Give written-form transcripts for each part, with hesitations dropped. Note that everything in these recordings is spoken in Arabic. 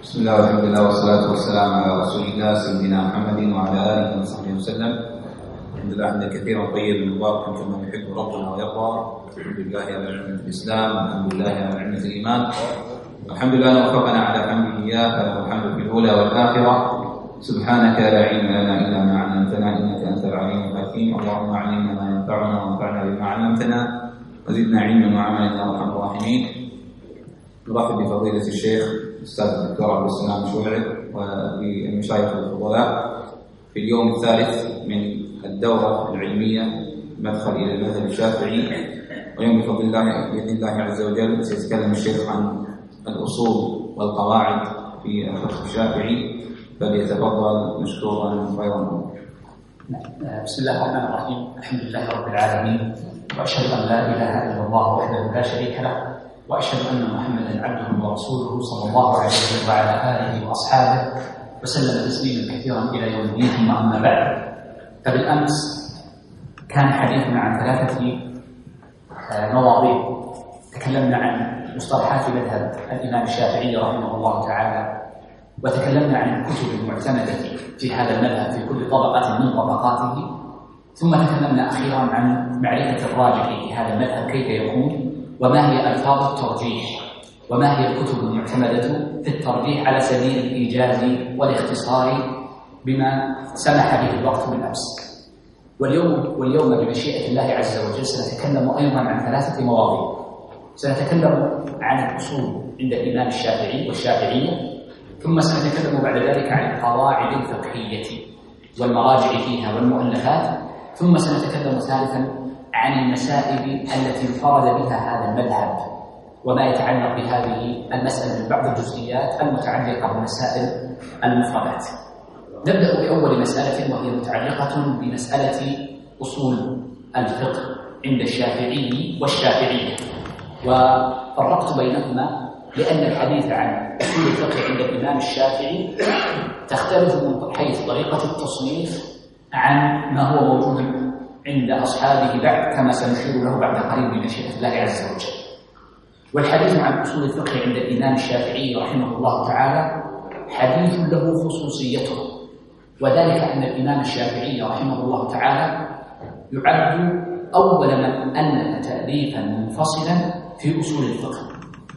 بسم الله والحمد لله والصلاة والسلام على رسول الله سيدنا محمد وعلى آله وصحبه وسلم. الحمد لله حمدا كثيرا طيبا مباركا كما يحب ربنا ويرضى. الحمد لله على نعمة الإسلام، والحمد لله على نعمة الإيمان، والحمد لله أن وفقنا على حمده إياه، فله الحمد في الأولى والآخرة. سبحانك لا علم لنا إلا ما علمتنا إنك أنت العليم الحكيم. اللهم علمنا ما ينفعنا وانفعنا بما علمتنا وزدنا علما وعملا يا أرحم الراحمين. نرحب بفضيلة الشيخ الأستاذ الدكتور عبد السلام شوعب وبالمشايخ الفضلاء في اليوم الثالث من الدورة العلمية مدخل إلى المذهب الشافعي. ويوم بفضل الله بإذن الله عز وجل سيتكلم الشيخ عن الأصول والقواعد في الفقه الشافعي، فليتفضل مشكورا خيرا. بسم الله الرحمن الرحيم. الحمد لله رب العالمين، وأشهد أن لا إله إلا الله وحده لا شريك له، وأشهد أن محمدا عبده ورسوله صلى الله عليه وعلى آله وأصحابه وسلم تسليما كثيرا إلى يوم الدين. ثم أما بعد، فبالأمس كان حديثنا عن ثلاثة مواضيع. تكلمنا عن مصطلحات مذهب الإمام الشافعي رحمه الله تعالى، وتكلمنا عن الكتب المعتمدة في هذا المذهب في كل طبقة من طبقاته، ثم تكلمنا أخيرا عن معرفة الراجح في هذا المذهب كيف يكون، وما هي ألفاظ الترجيح، وما هي الكتب المعتمدة في الترجيح على سبيل الإيجاز والاختصار بما سمح به الوقت بالأمس. واليوم بمشيئة الله عز وجل سنتكلم أيضا عن ثلاثة مواضيع. سنتكلم عن الأصول عند الإمام الشافعي والشافعية، ثم سنتكلم بعد ذلك عن القواعد الفقهية والمراجع فيها والمؤلفات، ثم سنتكلم ثالثا عن المسائل التي انفرد بها هذا المذهب وما يتعلق بهذه المسألة من بعض الجزئيات المتعلقة بمسائل المفردات. نبدأ بأول مسألة، وهي متعلقة بمسألة أصول الفقه عند الشافعي والشافعية، وفرقت بينهما لأن الحديث عن أصول الفقه عند الإمام الشافعي تختلف من حيث طريقة التصنيف عن ما هو موجود عند أصحابه بعد، كما سنشير له بعد قليل بمشيئة الله عز وجل. والحديث عن أصول الفقه عند الإمام الشافعي رحمه الله تعالى حديث له خصوصيته، وذلك أن الإمام الشافعي رحمه الله تعالى يعد أول من ألف تأليفا منفصلا في أصول الفقه.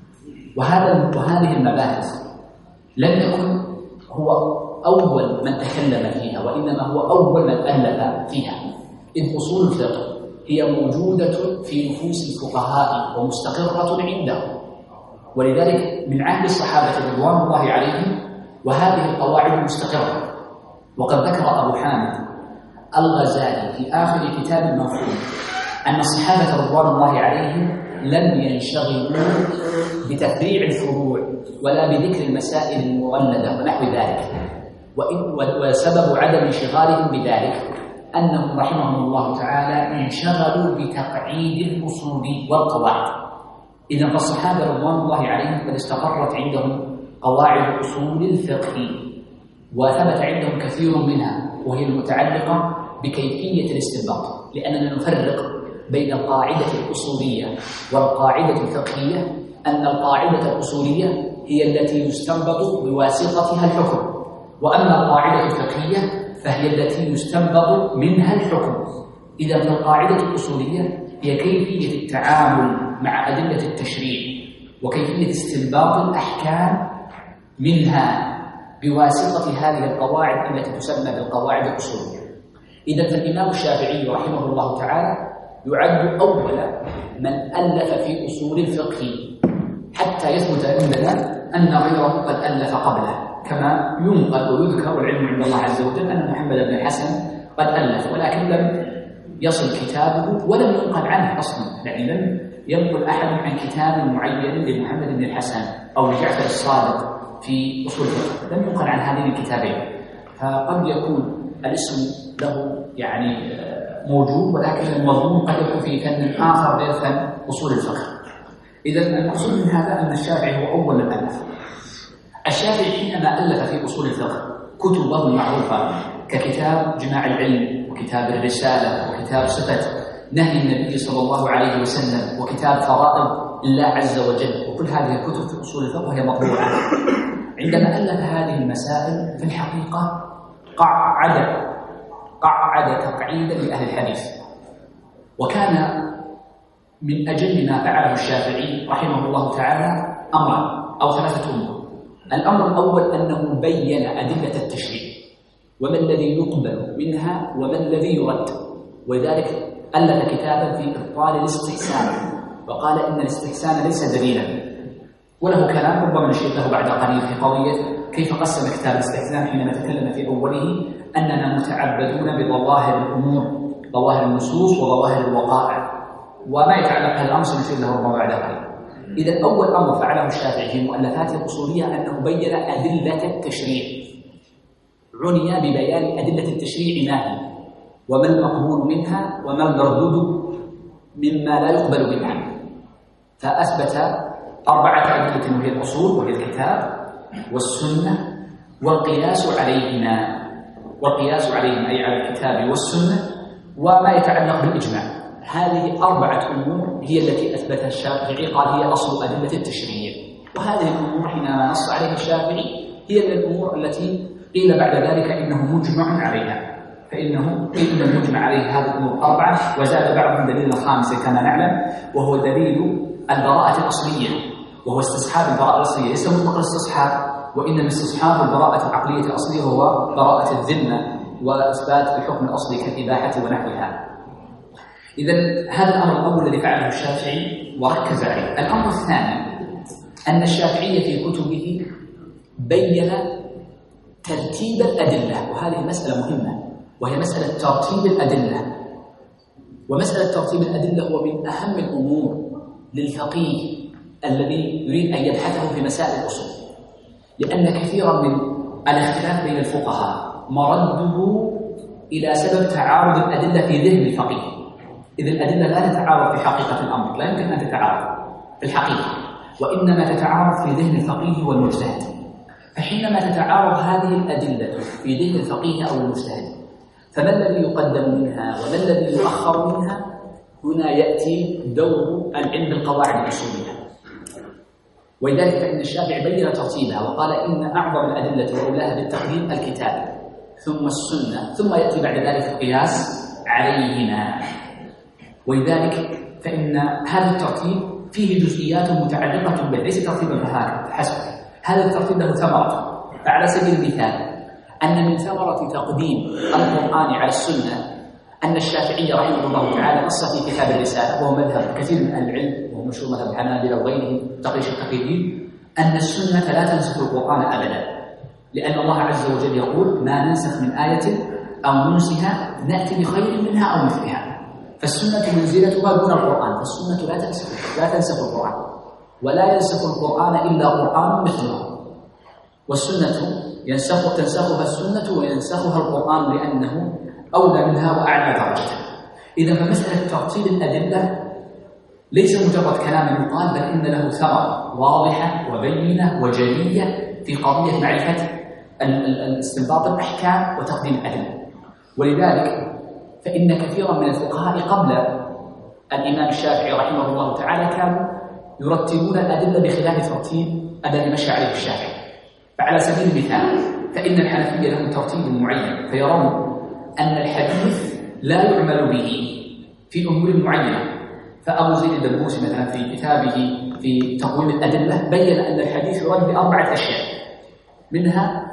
وهذه المباحث لم يكن هو أول من تكلم فيها، وإنما هو أول من ألف فيها، إذ أصول الفقه هي موجودة في نفوس الفقهاء ومستقرة عندهم، ولذلك من عهد الصحابة رضوان الله عليهم وهذه القواعد مستقرة. وقد ذكر أبو حامد الغزالي في آخر كتاب المفهوم أن الصحابة رضوان الله عليهم لم ينشغلوا بتفريع الفروع ولا بذكر المسائل المولدة ونحو ذلك، وسبب عدم انشغالهم بذلك أنهم رحمهم الله تعالى انشغلوا بتقعيد الأصول والقواعد. إذن فالصحابة رضوان الله عليهم قد استقرت عندهم قواعد أصول الفقه، وثبت عندهم كثير منها، وهي المتعلقة بكيفية الاستنباط، لأننا نفرق بين القاعدة الأصولية والقاعدة الفقهية. أن القاعدة الأصولية هي التي يستنبط بواسطتها الحكم، وأما القاعدة الفقهية فهي التي يستنبط منها الحكم. إذا فالقاعدة الأصولية هي كيفية التعامل مع أدلة التشريع وكيفية استنباط الأحكام منها بواسطة هذه القواعد التي تسمى بالقواعد الأصولية. إذا فالإمام الشافعي رحمه الله تعالى يعد أول من ألف في أصول الفقه، حتى يثبت عندنا أن غيره قد ألف قبله، كما ينقل ويذكر العلم عند الله عز وجل أن محمد بن الحسن قد ألف، ولكن لم يصل كتابه ولم ينقل عنه أصلا، يعني لم ينقل أحد عن كتاب معين لمحمد بن الحسن أو لجعفر الصادق في أصول الفقه، لم ينقل عن هذين الكتابين. فقد يكون الاسم له يعني موجود، ولكن المضمون قد يكون في فن آخر غير فن أصول الفقه. إذا المقصود من هذا أن الشافعي هو أول من ألف. الشافعي حينما ألف في أصول الفقه كتبه المعروفة ككتاب جماع العلم، وكتاب الرسالة، وكتاب صفة نهي النبي صلى الله عليه وسلم، وكتاب فرائض الله عز وجل، وكل هذه الكتب في أصول الفقه هي مطبوعة. عندما ألف هذه المسائل في الحقيقة قعد تقعيدا لأهل الحديث، وكان من أجل ما فعله الشافعي رحمه الله تعالى أمران أو ثلاثة أمور. الأمر الأول أنه بين أدلة التشريع وما الذي يقبل منها وما الذي يرد، ولذلك ألف كتابا في إبطال الاستحسان، وقال إن الاستحسان ليس دليلا، وله كلام ربما نشير له بعد قليل في قضية كيف قسم كتاب الاستحسان حينما تكلم في أوله أننا متعبدون بظواهر الأمور، ظواهر النصوص وظواهر الوقائع، وما يتعلق هذا الأمر سنشير له ربما بعد قليل. إذا أول أمر فعله الشافعي في مؤلفاته الأصولية أنه بين أدلة التشريع، عني ببيان أدلة التشريع ما هي وما المقبول منها وما المردود مما لا يقبل منها، فأثبت 4 أدلة وهي الأصول وهي الكتاب والسنة والقياس عليهما، والقياس عليهما أي على الكتاب والسنة وما يتعلق بالإجماع. هذه 4 أمور هي التي أثبتها الشافعي، قال هي أصل أدلة التشريع. وهذه الأمور حينما نص عليها الشافعي هي من الأمور التي قيل بعد ذلك إنه مجمع عليها، فإنه قيل المجمع عليه هذه الأمور 4، وزاد بعضهم دليل الخامس كما نعلم وهو دليل البراءة الأصلية، وهو استصحاب البراءة الأصلية، ليس مطلق الاستصحاب وإنما استصحاب البراءة العقلية الأصلية وهو براءة الذمة وإثبات الحكم الأصلي كالإباحة ونحوها. إذا هذا الأمر الأول الذي فعله الشافعي وركز عليه. الأمر الثاني أن الشافعي في كتبه بين ترتيب الأدلة، وهذه مسألة مهمة وهي مسألة ترتيب الأدلة. ومسألة ترتيب الأدلة هو من أهم الأمور للفقيه الذي يريد أن يبحثه في مسائل الأصول، لأن كثيرا من الاختلاف بين الفقهاء مرده إلى سبب تعارض الأدلة في ذهن الفقيه، إذ الأدلة لا تتعارض في حقيقة الأمر، لا يمكن أن تتعارض في الحقيقة، وإنما تتعارض في ذهن الفقيه والمجتهد. فحينما تتعارض هذه الأدلة في ذهن الفقيه أو المجتهد، فما الذي يقدم منها وما الذي يؤخر منها؟ هنا يأتي دور العلم بالقواعد الأصولية. ولذلك فإن الشافعي بين ترتيبها وقال إن أعظم الأدلة وأولاها بالتقديم الكتاب ثم السنة ثم يأتي بعد ذلك القياس عليهما. ولذلك فإن هذا الترتيب فيه جزئيات متعلقة به، ليس ترتيبا فحسب. هذا الترتيب له ثمرة، فعلى سبيل المثال أن من ثمرة تقديم القرآن على السنة أن الشافعي رحمه الله تعالى نص في كتاب الرسالة، وهو مذهب كثير من العلم وهو مشهور مذهب الحنابلة وغيرهم تقريش التقليديين، أن السنة لا تنسخ القرآن أبدا، لأن الله عز وجل يقول ما ننسخ من آية أو ننسها نأتي بخير منها أو مثلها. فالسنة منزلتها دون القرآن، فالسنة لا تنسخ القرآن، ولا ينسخ القرآن إلا قرآن مثله، والسنة تنسخها السنة وينسخها القرآن لأنه أولى منها وأعلى درجة. إذا فمسألة ترتيب الأدلة ليس مجرد كلام يقال، بل إن له ثمرة واضحة وبينة وجلية في قضية معرفة استنباط الأحكام وتقديم الأدلة. ولذلك فإن كثيرا من الفقهاء قبل الإمام الشافعي رحمه الله تعالى كانوا يرتبون الأدلة بخلاف ترتيب الذي مشى عليه الشافعي. فعلى سبيل المثال فإن الحنفية لهم ترتيب معين، فيرون أن الحديث لا يعمل به في أمور معينة. فأبو زيد الدبوسي مثلا في كتابه في تقويم الأدلة بين أن الحديث يرد ب4 أشياء، منها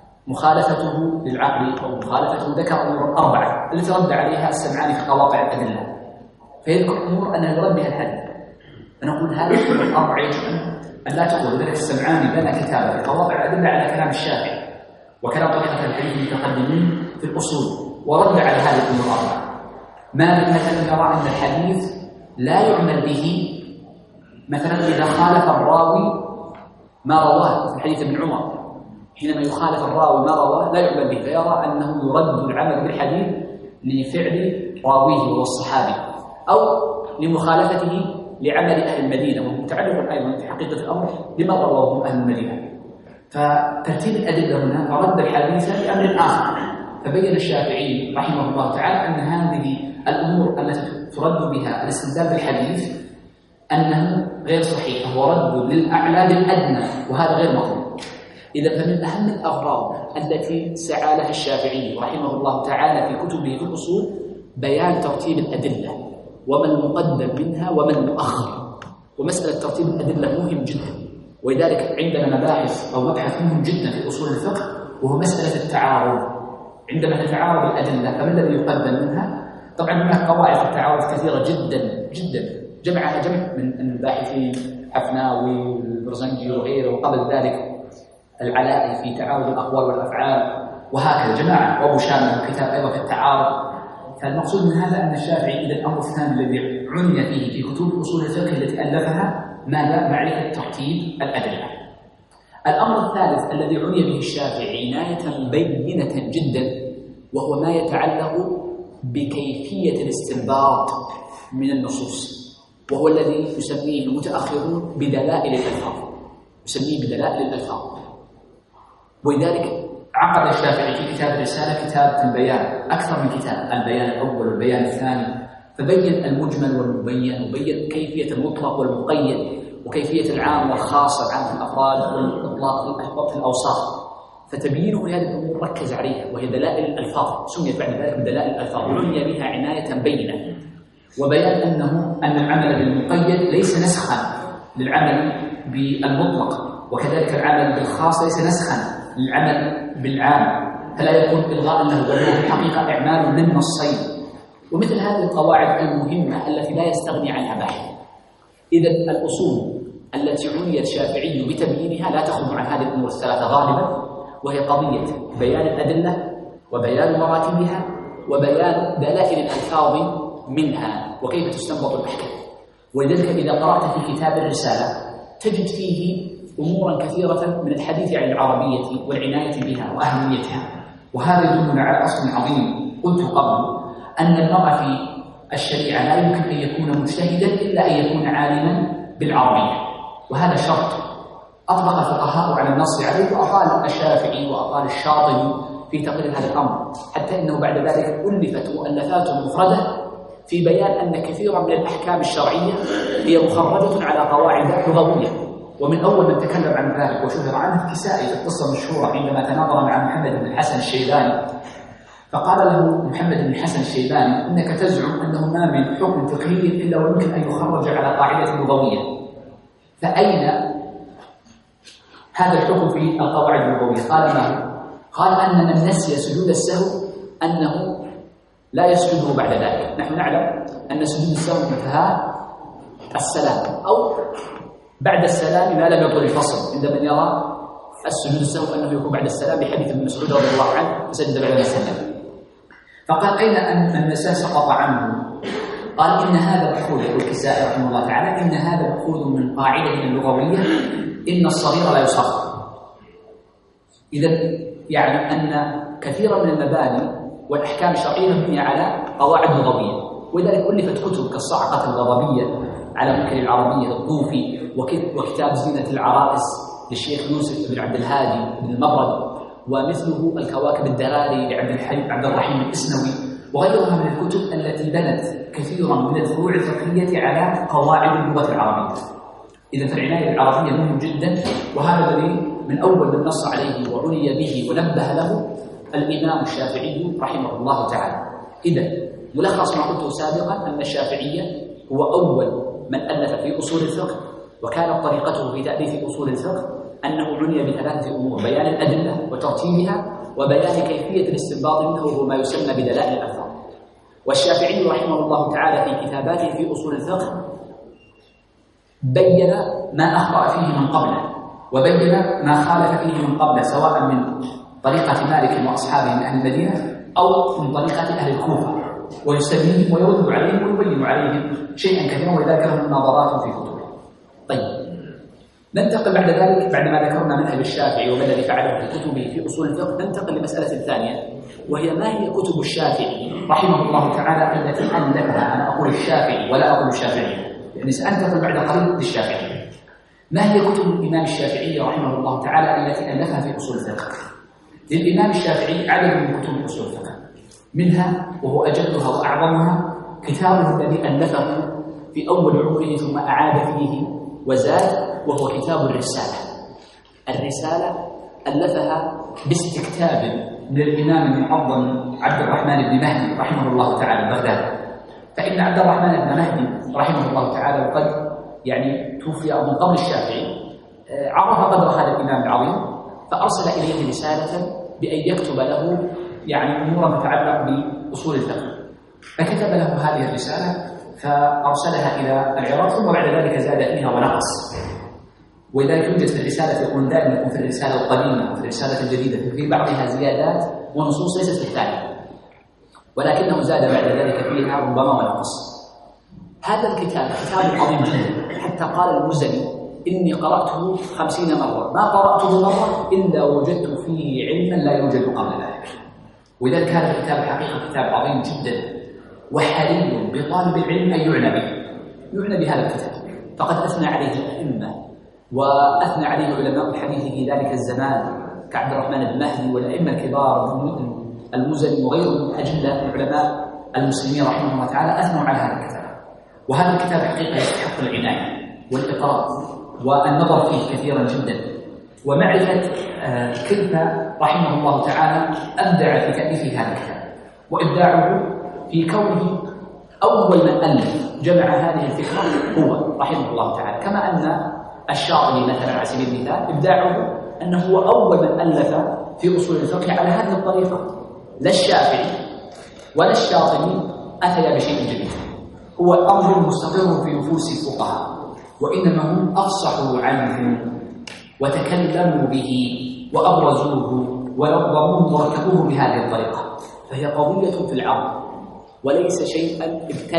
مخالفته للعقل أو مخالفته، ذكر أمور 4 التي رد عليها السمعاني في قواطع الأدلة، فيذكر أمور أنها يرد بها الحديث. فنقول هذه الأمور 4 يجب أن لا تقول. ذلك السمعاني بنى كتابه في قواطع الأدلة على كلام الشافعي وكلام طريقة الحديث المتقدمين في الأصول، ورد على هذه الأمور 4. مالك مثلا يرى أن الحديث لا يعمل به مثلا إذا خالف الراوي ما رواه، في حديث ابن عمر حينما يخالف الراوي ما رواه لا يعمل به، فيرى أنه يرد العمل بالحديث لفعل راويه وهو الصحابي أو لمخالفته لعمل أهل المدينة، وهو متعلق أيضا في حقيقة الأمر لما رواه أهل المدينة. فترتيب الأدلة هنا رد الحديث لأمر آخر. فبين الشافعي رحمه الله تعالى أن هذه الأمور التي ترد بها الاستدلال بالحديث أنه غير صحيح، هو رد للأعلى للأدنى، وهذا غير مطلوب. إذا فمن أهم الأغراض التي سعى لها الشافعي رحمه الله تعالى في كتبه في الأصول بيان ترتيب الأدلة وما المقدم منها وما المؤخر. ومسألة ترتيب الأدلة مهم جدا، ولذلك عندنا مباحث أو مبحث مهم جدا في أصول الفقه وهو مسألة التعارض. عندما نتعارض الأدلة فما الذي يقدم منها؟ طبعا هناك قواعد التعارض كثيرة جدا جدا جمعها جمع من الباحثين حفناوي والبرزنجي وغيره، وقبل ذلك العلائي في تعارض الأقوال والأفعال، وهكذا جماعة، وأبو شامل كتاب أيضا في التعارض. فالمقصود من هذا أن الشافعي إذا الأمر الثاني الذي عني فيه في كتب أصول الفقه التي ألفها ماذا؟ معرفة ترتيب الأدلة. الأمر الثالث الذي عني به الشافعي عناية بينة جدا وهو ما يتعلق بكيفية الاستنباط من النصوص، وهو الذي يسميه المتأخرون بدلائل الألفاظ، يسميه بدلائل الألفاظ. ولذلك عقد الشافعي في كتاب الرسالة كتاب البيان، أكثر من كتاب، البيان الأول والبيان الثاني، فبين المجمل والمبين، وبين كيفية المطلق والمقيد، وكيفية العام والخاص، العام في الأفراد والإطلاق في الأوصاف. فتبيينه لهذه الأمور ركز عليها، وهي دلائل الألفاظ، سميت بعد ذلك بدلائل الألفاظ، عني بها عناية بينة، وبيان أن العمل بالمقيد ليس نسخا للعمل بالمطلق، وكذلك العمل بالخاص ليس نسخا للعمل بالعام، فلا يكون إلغاء له، بل هو في الحقيقة إعمال للنصين. ومثل هذه القواعد المهمة التي لا يستغني عنها باحث. إذا الأصول التي عني الشافعي بتبيينها لا تخرج عن هذه الأمور الثلاثة غالبا، وهي قضية بيان الأدلة وبيان مراتبها وبيان دلائل الألفاظ منها وكيف تستنبط الأحكام. ولذلك إذا قرأت في كتاب الرسالة تجد فيه أمورا كثيرة من الحديث عن العربية والعناية بها وأهميتها، وهذا يدلنا على أصل عظيم قلت قبل، أن المرء في الشريعة لا يمكن أن يكون مجتهدا إلا أن يكون عالما بالعربية، وهذا شرط أطلق الفقهاء على النص عليه، وأطال الشافعي وأطال الشاطبي في تقرير هذا الأمر، حتى إنه بعد ذلك ألفت مؤلفات مفردة في بيان أن كثيرا من الأحكام الشرعية هي مخرجة على قواعد لغوية. ومن أول من تكلم عن ذلك وشهر عنه الكسائي في القصة المشهورة عندما تناظر مع محمد بن الحسن الشيباني، فقال له محمد بن الحسن الشيباني: إنك تزعم أنه ما من حكم فقهي إلا ويمكن أن يخرج على قاعدة لغوية، فأين هذا الحكم في القواعد اللغوية؟ قال: ما هو؟ قال: أن من نسي سجود السهو أنه لا يسجده بعد ذلك. نحن نعلم أن سجود السهو انتهى السلام، أو بعد السلام ما لم يطل الفصل، عند من يرى السجود السهو أنه يكون بعد السلام، بحديث ابن مسعود رضي الله عنه سجد بعد ما سلم. فقال: أين أن النساء سقط عنه؟ قال: إن هذا مأخوذ، والكسائي رحمه الله تعالى، إن هذا مأخوذ من قاعدة لغوية: إن الصغير لا يصغر. إذا يعني أن كثيرا من المباني والأحكام الشرعية مبنية على قواعد لغوية، ولذلك ألفت كتب كالصعقة الغضبية على منكر العربية للطوفي، وكتاب زينة العرائس للشيخ يوسف بن عبد الهادي بن المبرد، ومثله الكواكب الدراري لعبد الرحيم الإسنوي، وغيرها من الكتب التي بنت كثيرا من الفروع الفقهية على قواعد اللغة العربية. إذا فالعناية بالعربية مهم جدا، وهذا الذي من أول من نص عليه وعني به ونبه له الإمام الشافعي رحمه الله تعالى. إذا ملخص ما قلته سابقا أن الشافعية هو أول من ألف في أصول الفقه، وكانت طريقته في تأليف أصول الفقه أنه عني بثلاثة أمور: بيان الأدلة وترتيبها، وبيان كيفية الاستنباط منه، وهو ما يسمى بدلائل الألفاظ. والشافعي رحمه الله تعالى في كتاباته في أصول الفقه بين ما أخطأ فيه من قبله، وبين ما خالف فيه من قبله، سواء من طريقة مالك وأصحابه من أهل المدينة أو من طريقة أهل الكوفة، ويسميهم ويرد عليهم ويبين عليهم شيئا كثيرا، ولذلك لهم مناظرات في كتبه. طيب، ننتقل بعد ذلك، بعد ما ذكرنا منهج الشافعي وما الذي فعله في كتبه في أصول الفقه، ننتقل لمسألة ثانية، وهي ما هي كتب الشافعي رحمه الله تعالى التي ألفها. أنا أقول الشافعي ولا أقول الشافعي، يعني سأنتقل بعد قليل للشافعي. ما هي كتب الإمام الشافعي رحمه الله تعالى التي ألفها في أصول الفقه؟ للإمام الشافعي عدد من كتب أصول الفقه، منها وهو أجلها وأعظمها كتابه الذي ألفه في أول عمره ثم أعاد فيه وزاد، وهو كتاب الرسالة. الرسالة ألفها باستكتاب من الإمام المعظم عبد الرحمن بن مهدي رحمه الله تعالى البغدادي. فإن عبد الرحمن بن مهدي رحمه الله تعالى وقد توفي من قبل الشافعي عرف قدر هذا الإمام العظيم، فأرسل إليه رسالة بأن يكتب له أمورا تتعلق بأصول الفقه، فكتب له هذه الرسالة فأرسلها إلى العراق، ثم بعد ذلك زاد فيها ونقص. ولذلك يوجد في الرسالة، يقول دائما يكون في الرسالة القديمة وفي الرسالة الجديدة في بعضها زيادات ونصوص ليست في الثانية، ولكنه زاد بعد ذلك فيها ربما ونقص. هذا الكتاب كتاب عظيم جدا، حتى قال المزني إني قرأته 50 مرة ما قرأته مرة إلا وجدت فيه علما لا يوجد قبل ذلك. ولذلك هذا الكتاب حقيقة كتاب عظيم جدا، وحري بطالب العلم أن يعنى بهذا الكتاب، فقد أثنى عليه الأئمة وأثنى عليه علماء الحديث في ذلك الزمان كعبد الرحمن بن مهدي والأئمة الكبار المزني وغيرهم من أجل علماء المسلمين رحمه الله تعالى أثنوا على هذا الكتاب. وهذا الكتاب حقيقة يستحق العناية والإقراء والنظر فيه كثيرا جدا، ومعرفة كيف رحمه الله تعالى أبدع في تأليف هذا الكتاب، وإبداعه في كونه أول من ألف جمع هذه الفكرة هو رحمه الله تعالى، كما أن الشاطبي مثلا على سبيل المثال إبداعه أنه هو أول من ألف في أصول الفقه على هذه الطريقة. لا الشافعي ولا الشاطبي أتيا بشيء جديد، هو أمر مستقر في نفوس الفقهاء، وإنما هم أفصحوا عنه وتكلموا به وأبرزوه ونظموه وركبوه بهذه الطريقة، فهي قضية في العرض وليس شيئا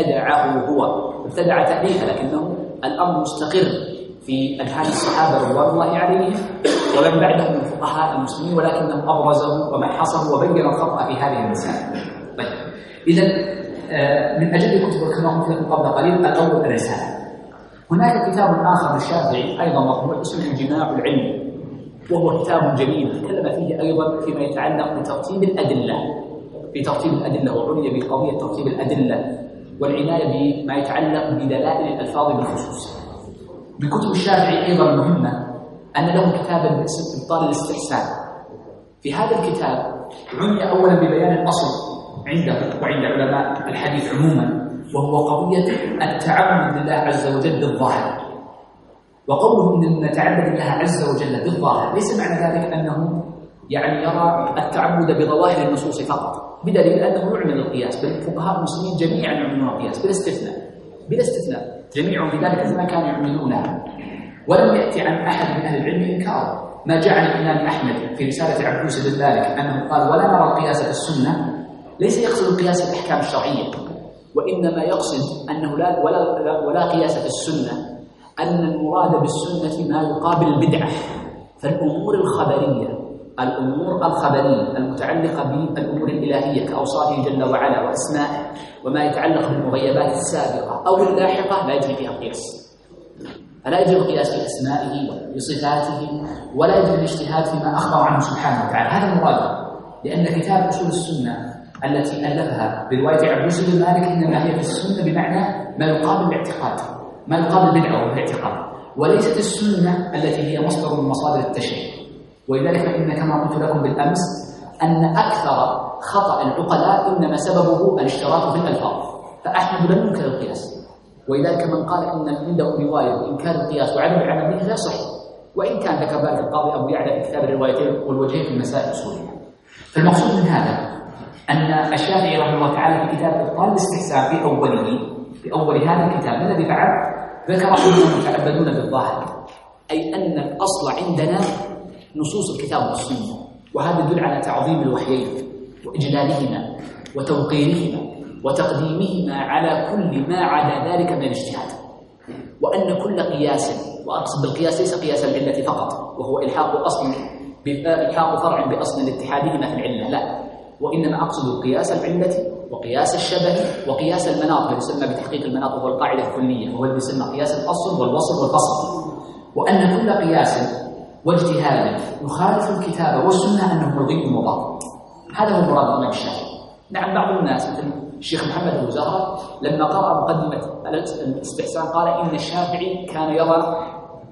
ابتدع تأليفه، لكنه الأمر مستقر في أذهان الصحابة رضوان الله عليهم ومن بعدهم من فقهاء المسلمين، ولكنهم أبرزوا ومحصوا وبينوا الخطأ في هذه المسائل. طيب، إذا من أجل الكتب كما قلت لكم قبل قليل الأول الرسالة. هناك كتاب آخر للشافعي أيضا مطبوع اسمه جماع العلم، وهو كتاب جميل تكلم فيه أيضا فيما يتعلق بترتيب الأدلة، وعني بقضية ترتيب الأدلة والعناية بما يتعلق بدلائل الألفاظ بالخصوص. من كتب الشافعي أيضا المهمة أن له كتابا باسم إبطال الاستحسان. في هذا الكتاب عني أولا ببيان الأصل عنده وعند علماء الحديث عموما، وهو قضية التعبد لله عز وجل بالظاهر. وقوله إن نتعبد الله عز وجل بالظاهر ليس معنى ذلك أنه يرى التعبد بظواهر النصوص فقط، بدليل أنه يعمل القياس، بل فقهاء المسلمين جميعا يعملون القياس بلا استثناء، جميعهم في ذلك الزمان كانوا يعملونها، ولم يأتي عن أحد من أهل العلم إنكاره. ما جاء عن الإمام أحمد في رسالة عبدوس بن مالك أنه قال: ولا نرى القياس في السنة، ليس يقصد القياس في الأحكام الشرعية، وإنما يقصد أنه ولا قياس في السنة، أن المراد بالسنة ما يقابل البدعة. فالأمور الخبرية المتعلقة بالأمور الإلهية كأوصافه جل وعلا وأسمائه وما يتعلق بالمغيبات السابقة أو اللاحقة لا يجري فيها القياس، فلا يجري القياس في أسمائه وصفاته، ولا يجري الاجتهاد فيما أخبر عنه سبحانه وتعالى. هذا المراد، لأن كتاب أصول السنة التي ألفها برواية عبدوس بن مالك إنما هي في السنة بمعنى ما يقابل الاعتقاد، ما يقابل البدعة والاعتقاد، وليست السنة التي هي مصدر من مصادر التشريع. ولذلك فإن كما قلت لكم بالأمس أن أكثر خطأ العقلاء إنما سببه الاشتراك في الألفاظ، فأحمد لم ينكر القياس، ولذلك من قال إن عنده رواية بإنكار القياس وعدم العمل به لا صحيح، وإن كان ذكر ذلك القاضي أبو يعلى في كتاب الروايتين والوجهين في المسائل الأصولية. فالمقصود من هذا أن الشافعي رحمه الله تعالى في كتاب إبطال الاستحسان في أول هذا الكتاب الذي فعل ذكر أنهم يتعبدون بالظاهر، أي أن الأصل عندنا نصوص الكتاب والسنة، وهذا يدل على تعظيم الوحيين وإجلالهما وتوقيرهما وتقديمهما على كل ما عدا ذلك من الاجتهاد، وأن كل قياس، وأقصد بالقياس ليس قياس العلة فقط وهو إلحاق فرع بأصل لاتحادهما في العلة، لا، وإنما أقصد قياس العلة وقياس الشبه وقياس المناط الذي يسمى بتحقيق المناط، وهو القاعدة الكلية، وهو الذي يسمى قياس الأصل والوصل والفصل، وأن كل قياس واجتهاد يخالف الكتاب والسنة أنه ملغي وباطل. هذا هو مراد الإمام الشافعي. نعم، بعض الناس مثل الشيخ محمد أبو زهرة لما قرأ مقدمة الاستحسان قال إن الشافعي كان يرى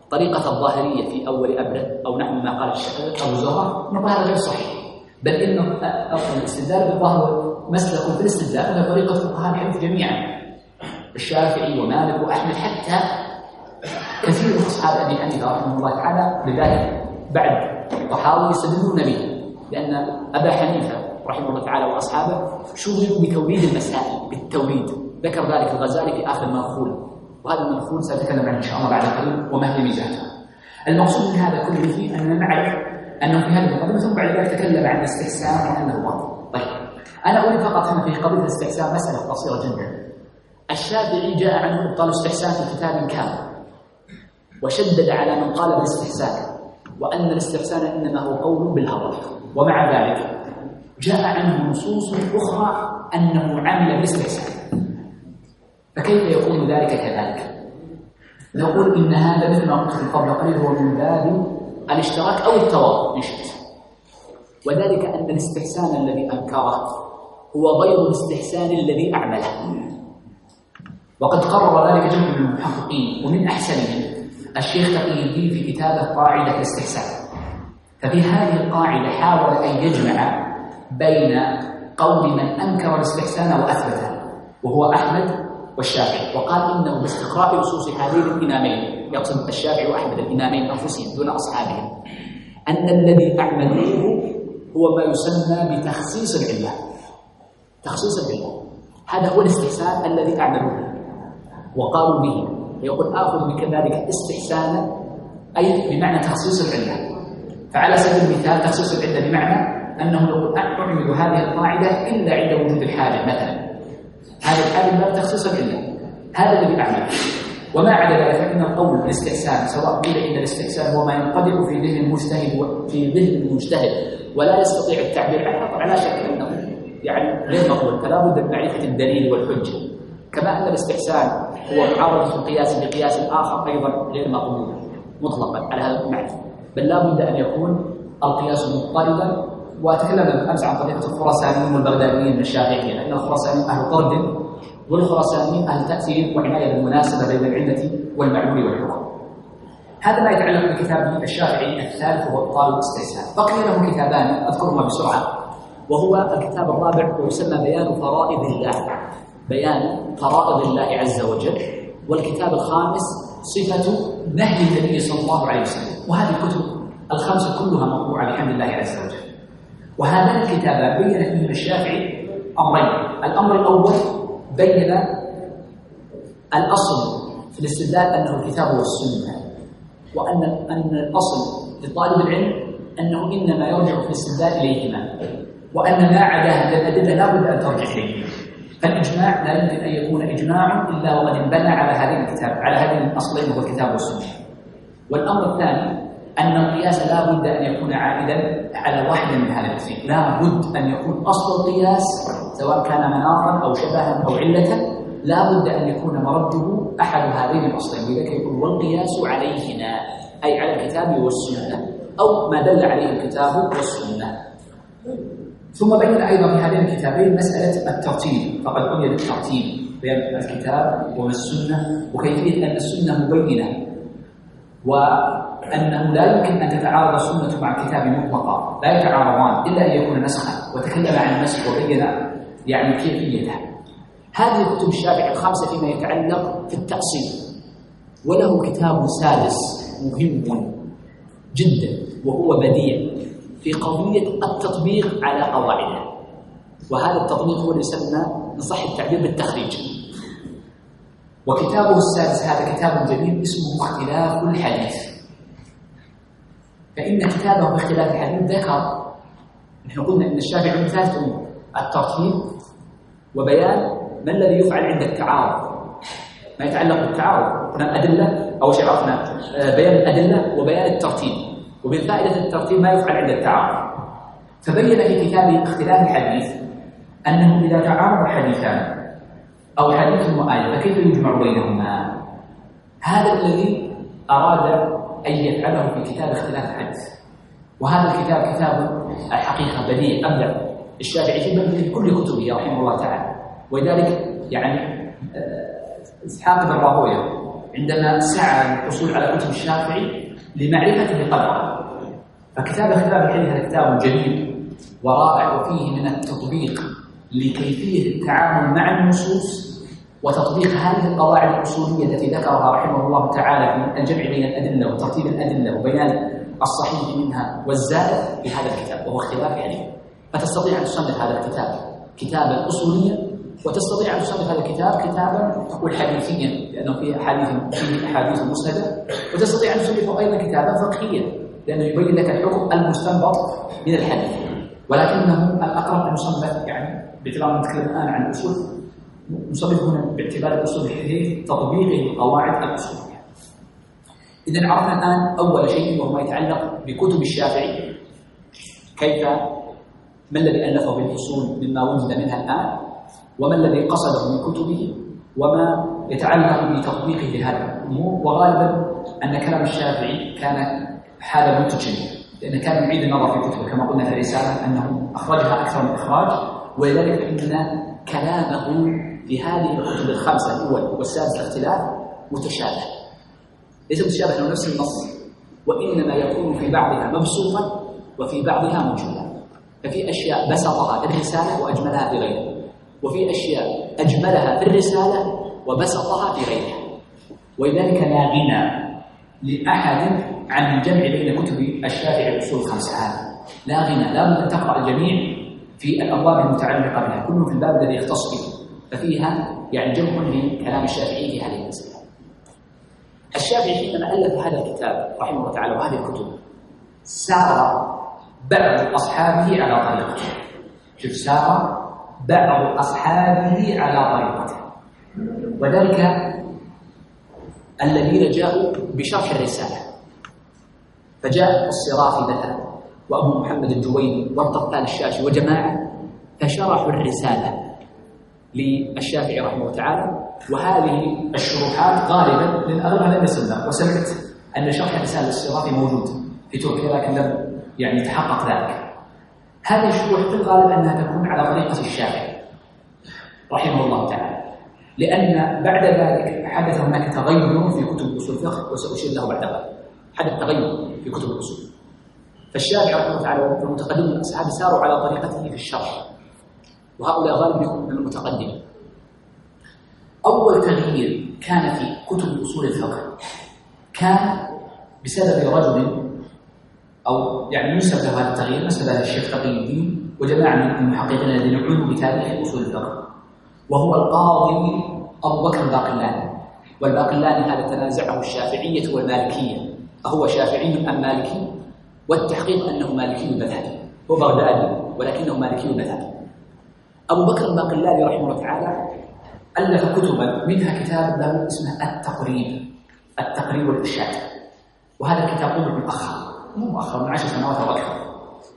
طريقة الظاهرية في أول أمره أو نحو ما قال أبو زهرة نقول هذا غير صحيح، بل إن الاستدلال بالظاهر مسلك في الاستدلال هو طريقة فقهاء الحديث جميعا، الشافعي ومالك وأحمد حتى كثير من أصحاب أبي حنيفة رحمه الله تعالى. لذلك بعد الطحاوي يستدلون به، لأن أبا حنيفة رحمه الله تعالى وأصحابه شغلوا بتوليد المسائل بالتوليد، ذكر ذلك الغزالي في آخر المنخول، وهذا المنخول سأتكلم عنه إن شاء الله بعد قليل وما هي ميزاته. المقصود من هذا كله أننا نعرف أنه في هذه المقدمة ثم بعد ذلك تكلم عن الاستحسان وأنه واضح. طيب أنا أريد فقط هنا في قضية الاستحسان مسألة قصيرة جدا. الشافعي جاء عنه إبطال الاستحسان في كتاب كامل، وشدد على من قال بالاستحسان وأن الاستحسان إنما هو قول بالهوى، ومع ذلك جاء عنه نصوص أخرى أنه عمل بالاستحسان، فكيف يكون ذلك كذلك؟ نقول إن هذا مثل ما قلت قبل قليل هو من باب الاشتراك أو التواضع إن شئت، وذلك أن الاستحسان الذي أنكره هو غير الاستحسان الذي أعمله، وقد قرر ذلك جمع من المحققين ومن أحسنهم الشيخ تقي الدين في كتابه قاعدة الاستحسان. ففي هذه القاعدة حاول أن يجمع بين قول من أنكر الاستحسان وأثبته وهو أحمد والشافعي، وقال إنه باستقراء نصوص هذين الإمامين، يقصد الشافعي وأحمد الإمامين أنفسهم دون أصحابهم، أن الذي أعملوه هو ما يسمى بتخصيص العلة. تخصيص العلة هذا هو الاستحسان الذي أعملوه وقالوا به، يقول آخذ بكذلك استحسانا أي بمعنى تخصيص العلة. فعلى سبيل المثال تخصيص العلة بمعنى أنه يقول أعمل هذه القاعدة إلا عند وجود الحاجة مثلا، هذا الحال باب تخصيص العلة، هذا الذي أعمله. وما عدا ذلك فإن القول بالاستحسان سواء قيل إن الاستحسان هو ما ينقدر في ذهن المجتهد ولا يستطيع التعبير عنه، طبعا لا شك أنه يعني غير مقبول، فلا بد من معرفة الدليل والحجة. كما أن الاستحسان هو معارضة القياس بقياس آخر أيضا غير مقبول مطلقا على هذا المعنى، بل لا بد أن يكون القياس مضطردا. وتكلمنا أمس عن طريقة الخراسانيين والبغداديين من الشافعية، لأن الخراسانيين أهل طرد والخراسانيين أهل تأثير وعناية بالمناسبة بين العلة والمعلول والحكم. هذا ما يتعلق بكتاب الشافعي الثالث وهو إبطال الاستحسان. بقي له كتابان أذكرهما بسرعة، وهو الكتاب الرابع ويسمى بيان فرائض الله، بيان فرائض الله عز وجل، والكتاب الخامس صفة نهي النبي صلى الله عليه وسلم. وهذه الكتب الخمسة كلها مطبوعة بحمد الله عز وجل. وهذان الكتابان بين فيهما الشافعي أمرين. الأمر الأول بين الأصل في الاستدلال أنه الكتاب والسنة، وأن الأصل لطالب العلم أنه إنما يرجع في الاستدلال إليهما، وأن ما عداها من الأدلة لا بد أن ترجع إليه. فالإجماع لا يمكن أن يكون إجماع إلا وقد انبنى على هذين الكتاب، على هذين الأصلين وهو الكتاب والسنة. والأمر الثاني أن القياس لا بد أن يكون عائدا على واحد من هذه الاثنين، لا بد أن يكون أصل القياس سواء كان مناطا أو شبها أو علة، لا بد أن يكون مرده أحد هذين الأصلين، لذلك يكون والقياس عليهما أي على الكتاب والسنة أو ما دل عليه الكتاب والسنة. ثم بين أيضا في هذين الكتابين مسألة الترتيب، فقد قيد الترتيب بين الكتاب والسنة وكيفية أن السنة مبينة، وأنه لا يمكن أن تتعارض السنة مع الكتاب مطلقا، لا يتعارضان إلا أن يكون نسخا، وتكلم عن النسخ وبين يعني كيفيته. هذه كتب الشافعي الخمسة فيما يتعلق في التأصيل. وله كتاب سادس مهم جدا وهو بديع في قضية التطبيق على قواعده، وهذا التطبيق هو اللي يسمى إن صح التعبير بالتخريج. وكتابه السادس هذا كتاب جميل اسمه اختلاف الحديث، فإن كتابه باختلاف الحديث ذكر، نحن قلنا إن الشافعي من ثلاث أمور: الترتيب وبيان ما الذي يفعل عند التعارض، ما يتعلق بالتعارض، قلنا الأدلة أو شيء عرفنا بيان الأدلة وبيان الترتيب، ومن فائدة الترتيب ما يفعل عند التعارض. فبين في كتابه اختلاف الحديث أنه إذا تعارض حديثان أو حديث وآية فكيف يجمع بينهما؟ هذا الذي أراد أن يفعله في كتاب اختلاف الحديث. وهذا الكتاب كتاب الحقيقة بديع أبدع الشافعي في كل كتبه رحمه الله تعالى. ولذلك يعني إسحاق بن راهويه عندما سعى للحصول على كتب الشافعي لمعرفته قدره. فكتاب خلاف الحديث هذا كتاب جميل ورائع، وفيه من التطبيق لكيفية التعامل مع النصوص وتطبيق هذه القواعد الأصولية التي ذكرها رحمه الله تعالى في الجمع بين الأدلة وترتيب الأدلة وبيان الصحيح منها والزائد في هذا الكتاب وهو اختلاف الحديث. فتستطيع أن تصنف هذا الكتاب كتابا أصوليا، وتستطيع أن تصنف هذا الكتاب كتابا تقول حديثيا لأنه فيه أحاديث مسندة، وتستطيع أن تصنفه أيضا كتابا فقهيا لأنه يبين لك الحكم المستنبط من الحديث. ولكنه الأقرب أن يصنف يعني باعتبار نتكلم الآن عن الأصول، نصنف هنا باعتبار الأصول الحديث تطبيق القواعد الأصولية. إذا عرفنا الآن أول شيء وهو ما يتعلق بكتب الشافعي، كيف ما الذي ألفه بالأصول مما وجد منها الآن، وما الذي قصده من كتبه، وما يتعلق بتطبيقه لهذه الأمور. وغالبا أن كلام الشافعي كان هذا منتجا، لأنه كان يعيد النظر في كتبه كما قلنا في الرسالة أنه أخرجها أكثر من إخراج، ولذلك إن كلامه في هذه الكتب الخمسة الأول والسادس الاختلاف متشابه، ليس متشابه له نفس النص، وإنما يكون في بعضها مبسوطا وفي بعضها موجودا. ففي أشياء بسطها في الرسالة وأجملها في غيرها، وفي أشياء أجملها في الرسالة وبسطها في غيرها. ولذلك لا غنى لأحد عن الجمع بين كتب الشافعي الأصول الخمسة هذه، لا غنى، لا بد أن تقرأ الجميع في الأبواب المتعلقة بها، كله في الباب الذي يختص به، ففيها يعني جمع لكلام الشافعي في هذه المسألة. الشافعي حينما ألف هذا الكتاب رحمه الله تعالى وهذه الكتب سار بعض أصحابه على طريقته. شوف، سار بعض أصحابه على طريقته، وذلك الذين جاءوا بشرح الرسالة، فجاء الصرافي مثلا وأبو محمد الجويني والقطان الشاشي وجماعة فشرحوا الرسالة للشافعي رحمه الله تعالى. وهذه الشروحات غالبا للأغلب لم يصلنا، وسمعت أن شرح الرسالة للصرافي موجود في تركيا لكن لم يعني يتحقق ذلك. هذه الشروح في الغالب أنها تكون على طريقة الشافعي رحمه الله تعالى، لأن بعد ذلك حدث هناك تغير في كتب أصول الفقه وسأشير له بعد ذلك. حدث تغير في كتب الأصول، فالشافعي رحمه الله تعالى والمتقدمون من الأصحاب ساروا على طريقته في الشرح، وهؤلاء غالبا يكونون من المتقدمين. أول تغيير كان في كتب أصول الفقه كان بسبب رجل، أو يعني ينسب له هذا التغيير، نسب له الشيخ تقي الدين وجماعة من المحققين الذين عنوا بتاريخ أصول الفقه، وهو القاضي أبو بكر الباقلاني. والباقلاني هذا تنازعه الشافعية والمالكية، أهو شافعي أم مالكي؟ والتحقيق أنه مالكي المذهب، هو بغدادي ولكنه مالكي المذهب. أبو بكر الباقلاني رحمه الله تعالى ألف كتبا، منها كتاب له اسمه التقريب والإرشاد، وهذا الكتاب قبل مؤخر من 10 سنوات أو أكثر.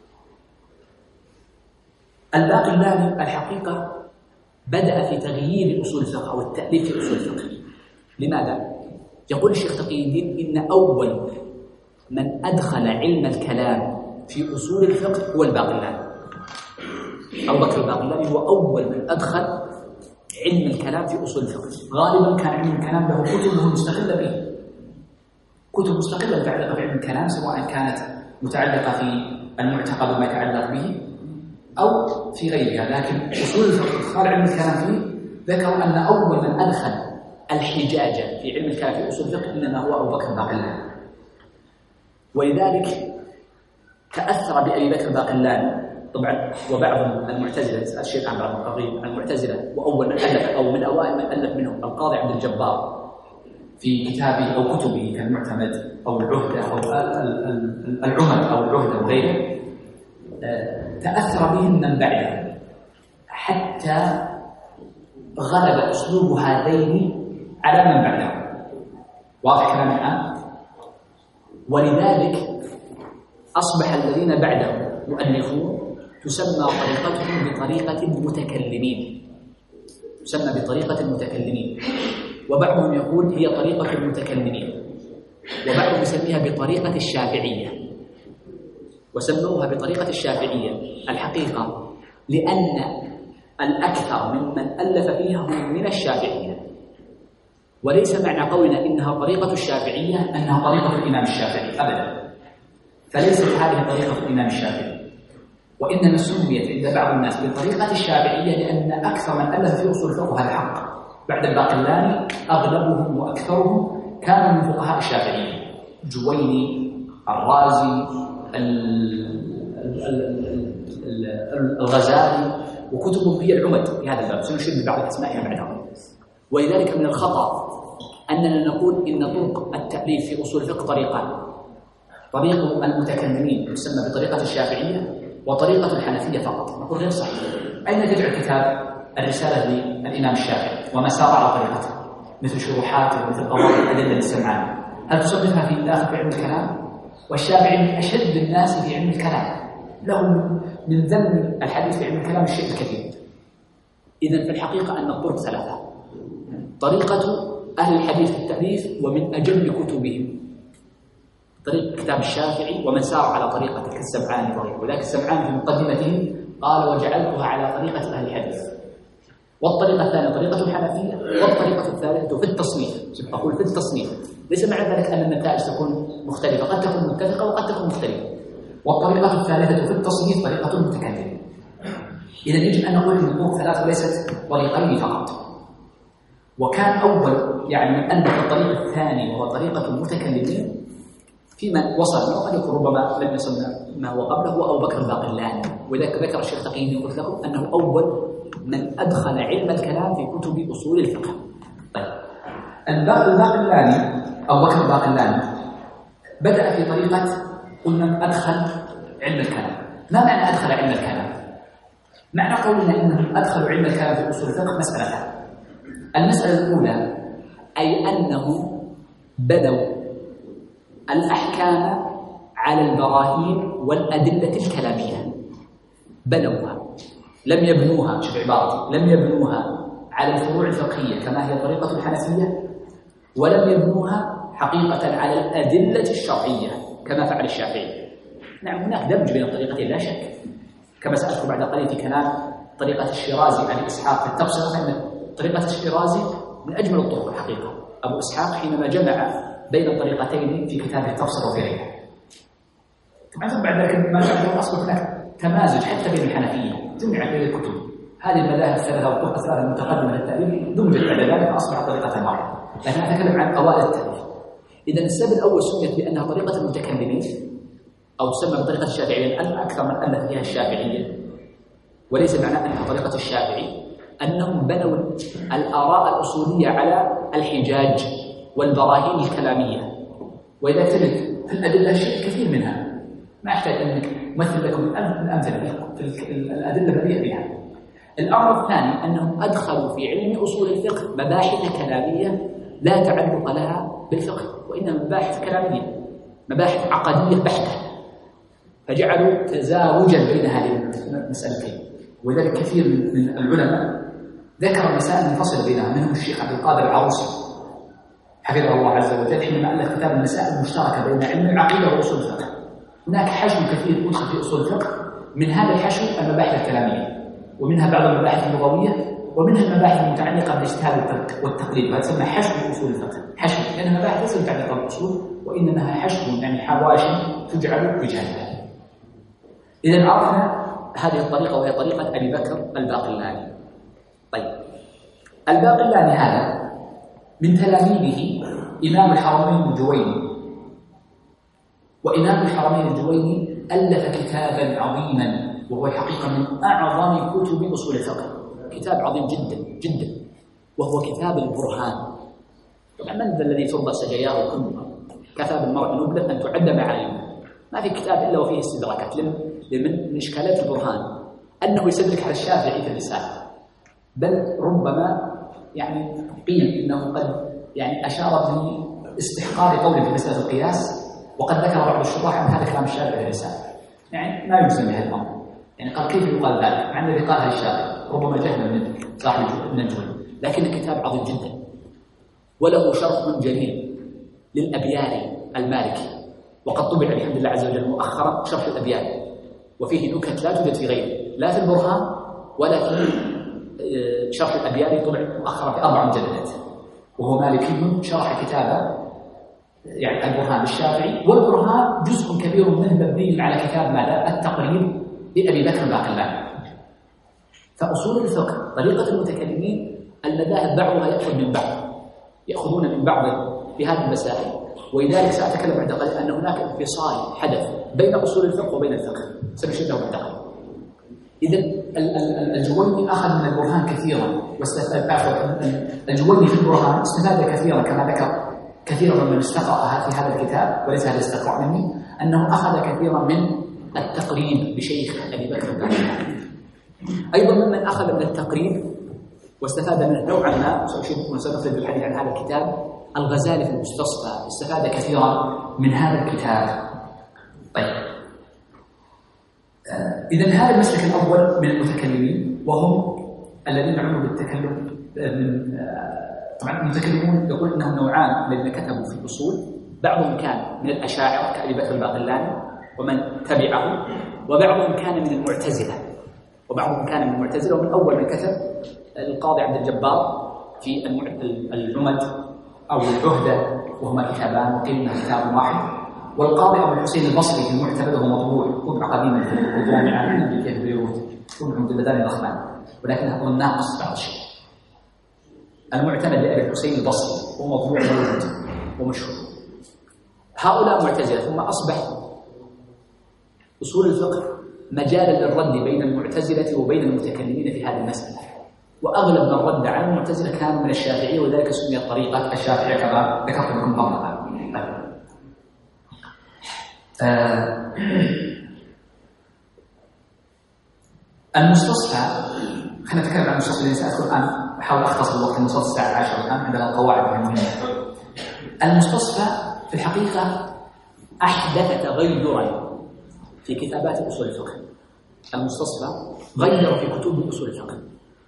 الباقلاني الحقيقة بدأ في تغيير أصول الفقه والتأليف في أصول الفقه. لماذا؟ يقول الشيخ تقي الدين إن أول من أدخل علم الكلام في أصول الفقه هو الباقلاني. أبو بكر الباقلاني هو أول من أدخل علم الكلام في أصول الفقه. غالبا كان علم الكلام له كتب مستقلة به، كتب مستقلة متعلقة بعلم الكلام، سواء كانت متعلقة في المعتقد وما يتعلق به أو في غيرها. لكن أصول الفقه إدخال علم الكلام فيه، ذكروا أن أول من أدخل الحجاجة في علم الكلام في أصول الفقه إنما هو أبو بكر الباقلاني. ولذلك تأثر بأبي بكر الباقلاني طبعا وبعض المعتزلة، الشيخ عن بعض المقررين المعتزلة، وأول من ألف أو من أوائل من ألف منهم القاضي عبد الجبار في كتابه أو كتبه كالمعتمد أو العهدة أو العمد أو العهدة وغيره، تأثر بهم من بعده حتى غلب أسلوب هذين على من بعده. واضح كلام الآن؟ ولذلك أصبح الذين بعده مؤلفون تسمى طريقتهم بطريقة المتكلمين، تسمى بطريقة المتكلمين، وبعضهم يقول هي طريقة المتكلمين، وبعضهم يسميها بطريقة الشافعية، وسموها بطريقة الشافعية الحقيقة لأن الأكثر ممن ألف فيها هم من الشافعية، وليس معنى قولنا إنها طريقة الشافعية أنها طريقة الإمام الشافعي أبدا، فليست هذه طريقة الإمام الشافعي، وإنما سميت عند بعض الناس بالطريقة الشافعية لأن أكثر من ألف في أصول الفقه هذا حق. بعد الباقلاني أغلبهم وأكثرهم كانوا من فقهاء الشافعية، جويني، الرازي، الغزالي، وكتبهم هي العمد في هذا الباب، سنشير ببعض أسمائها بعدها. ولذلك من الخطأ أننا نقول إن طرق التأليف في أصول الفقه طريقان: طريق المتكلمين يسمى بطريقة الشافعية، وطريقة الحنفية فقط. نقول غير صحيح. أين تجعل كتاب الرسالة للإمام الشافعي وما سار على طريقته مثل شروحاته ومثل قواعد الأدلة للسمعان؟ هل تصنفها في داخل في علم الكلام؟ والشافعي من أشد الناس في علم الكلام، له من ذم الحديث في علم الكلام الشيء الكثير. إذن في الحقيقة أن الطرق ثلاثة: طريقة أهل الحديث في التأليف ومن أجل كتبهم طريق كتاب الشافعي ومن سار على طريقة السمعاني وغيره، ولكن السمعاني في مقدمته قال: وجعلتها على طريقة أهل الحديث. والطريقة الثانية طريقة الحنفية، والطريقة الثالثة في التصنيف. أقول في التصنيف، ليس معنى ذلك أن النتائج تكون مختلفة، قد تكون متفقة وقد تكون مختلفة. والطريقة الثالثة في التصنيف طريقة المتكلم. إذا يجب أن نقول أن الطرق ثلاث وليست طريقين فقط. وكان أول من ألف الطريق الثاني وهو طريقة المتكلمين في من وصل، وقد يكون ربما لم يصل ما هو قبله، هو أبو بكر الباقلاني. وذلك ذكر الشيخ تقي قلت لكم أنه أول من أدخل علم الكلام في كتب أصول الفقه. طيب، الباقلاني أبو بكر الباقلاني بدأ في طريقة قلنا أدخل علم الكلام. ما معنى أدخل علم الكلام؟ معنى قولنا أنهم أدخلوا علم الكلام في أصول الفقه مسألتان. المسألة الأولى أي أنهم بدوا الأحكام على البراهين والأدلة الكلامية، بنوها، لم يبنوها، شوف عبارتي، لم يبنوها على الفروع الفقهية كما هي طريقة الحنفية، ولم يبنوها حقيقة على الأدلة الشرعية كما فعل الشافعي. نعم، هناك دمج بين الطريقتين لا شك، كما سأذكر بعد قليل في كلام طريقة الشيرازي عن إسحاق في التبصرة، فإن طريقة الشيرازي من أجمل الطرق الحقيقة. أبو إسحاق حينما جمع بين الطريقتين في كتابه التبصرة وفي غيره. طبعا بعد ذلك ما شاء أصبح هناك تمازج حتى بين الحنفية، جمع بين الكتب هذه المذاهب الثلاثة والطرق الثلاثة المتقدمة للتأليف دمجت بعد ذلك فأصبحت طريقة واحدة. لكن أتكلم عن أوائل التأليف. إذا السبب الأول سميت بأنها طريقة المتكلمين أو تسمى بطريقة الشافعية لأن أكثر من ألف فيها الشافعية، وليس معنى أنها طريقة الشافعي أنهم بنوا الآراء الأصولية على الحجاج والبراهين الكلامية. وإذا تجد في الأدلة شيء كثير منها، ما أحتاج أنك أمثل لكم الأمثلة في الأدلة البديهة بها. الأمر الثاني أنهم أدخلوا في علم أصول الفقه مباحث كلامية لا تعلق لها بالفقه، وإنما مباحث كلامية، مباحث عقدية بحتة، فجعلوا تزاوجا بين هذه المسألتين. ولذلك كثير من العلماء ذكر مسائل منفصلة بينها، منهم الشيخ عبد القادر العروسي حفظه الله عز وجل حينما ألف كتاب المسائل المشتركة بين علم العقيدة وأصول الفقه. هناك حشو كثير أدخل في أصول الفقه، من هذا الحشو المباحث الكلامية، ومنها بعض المباحث اللغوية، ومنها المباحث المتعلقة بالاجتهاد والتقليد، وهذا يسمى حشو أصول الفقه. حشو لأن المباحث ليست متعلقة بالأصول، وإنما حشو حواشي تجعل بجانبها. إذا عرفنا هذه الطريقة وهي طريقة أبي بكر الباقلاني. طيب، الباقلاني هذا من تلاميذه إمام الحرمين الجويني، وإمام الحرمين الجويني ألف كتابا عظيما وهو الحقيقة من أعظم كتب أصول الفقه، كتاب عظيم جدا جدا، وهو كتاب البرهان. طبعا من ذا الذي ترضى سجاياه كلها؟ كفى بالمرء نبلة أن تعد معاينه. ما في كتاب إلا وفيه استدراكات. من إشكالات البرهان أنه يسلك على الشافعي في الرسالة، بل ربما قيل إنه قد أشار باستحقار قوله في مسألة القياس، وقد ذكر بعض الشراح أن هذا كلام الشافعي في الرسالة، ما يجزم بهذا الأمر. قال كيف يقال ذلك مع الذي قالها الشافعي؟ ربما جهل من صاحب النجوم. لكن الكتاب عظيم جدا، وله شرح جليل للأبياري المالكي، وقد طبع الحمد لله عز وجل مؤخرا شرح الأبياري، وفيه نكت لا توجد في غيره، لا في البرهان ولا في شرح الأبياري، طبع مؤخرا في 4 مجلدات. وهو مالكي شرح كتابه يعني البرهان للشافعي، والبرهان جزء كبير منه مبني على كتاب ماذا؟ التقريب لأبي بكر الباقلاني. فأصول الفقه طريقة المتكلمين المذاهب بعضها يأخذ من بعض، يأخذون من بعض في هذه المسائل، ولذلك سأتكلم بعد قليل أن هناك انفصال حدث بين أصول الفقه وبين الفقه سنشيره بعد قليل. إذا الجويني أخذ من البرهان كثيرا الجويني في البرهان استفاد كثيرا كما ذكر كثيرا من استقرأ في هذا الكتاب، وليس هذا استقرأ مني، أنه أخذ كثيرا من التقريب بشيخ أبي بكر الباقلاني. أيضا ممن أخذ من التقريب واستفاد منه نوعا ما، وسنفرد الحديث عن هذا الكتاب، الغزالي في المستصفى استفاد كثيرا من هذا الكتاب. طيب، إذن هذا المسلك الأول من المتكلمين، وهم الذين عنوا بالتكلم طبعا المتكلمون يقول انهم نوعان الذين كتبوا في الاصول، بعضهم كان من الاشاعره كابي بكر الباقلاني ومن تبعه، وبعضهم كان من المعتزله، ومن اول من كتب القاضي عبد الجبار في العمد او العهده، وهما كتابان وقيل انه كتاب واحد، والقاضي ابو الحسين البصري في المعتمد وهو مطبوع طبعه قديمه في الجامعه في امريكا في بيروت، كلهم مجلدان ضخمان، ولكن هو ناقص بعض الشيء. المعتمد لأبي الحسين البصري هو مطبوع موجود ومشهور. هؤلاء معتزلة، ثم أصبح أصول الفقه مجالا للرد بين المعتزلة وبين المتكلمين في هذه المسألة، وأغلب من رد على المعتزلة كانوا من الشافعية، وذلك سميت طريقة الشافعية كما ذكرت لكم قبل. المستصفى، خلينا نتكلم عن المستصفى الذي سأذكر الآن، أحاول أختصر الوقت المستصفى الساعة 10 الآن، عندنا القواعد المهمة. المستصفى في الحقيقة أحدث تغيرا في كتابات أصول الفقه. المستصفى غير في كتب أصول الفقه،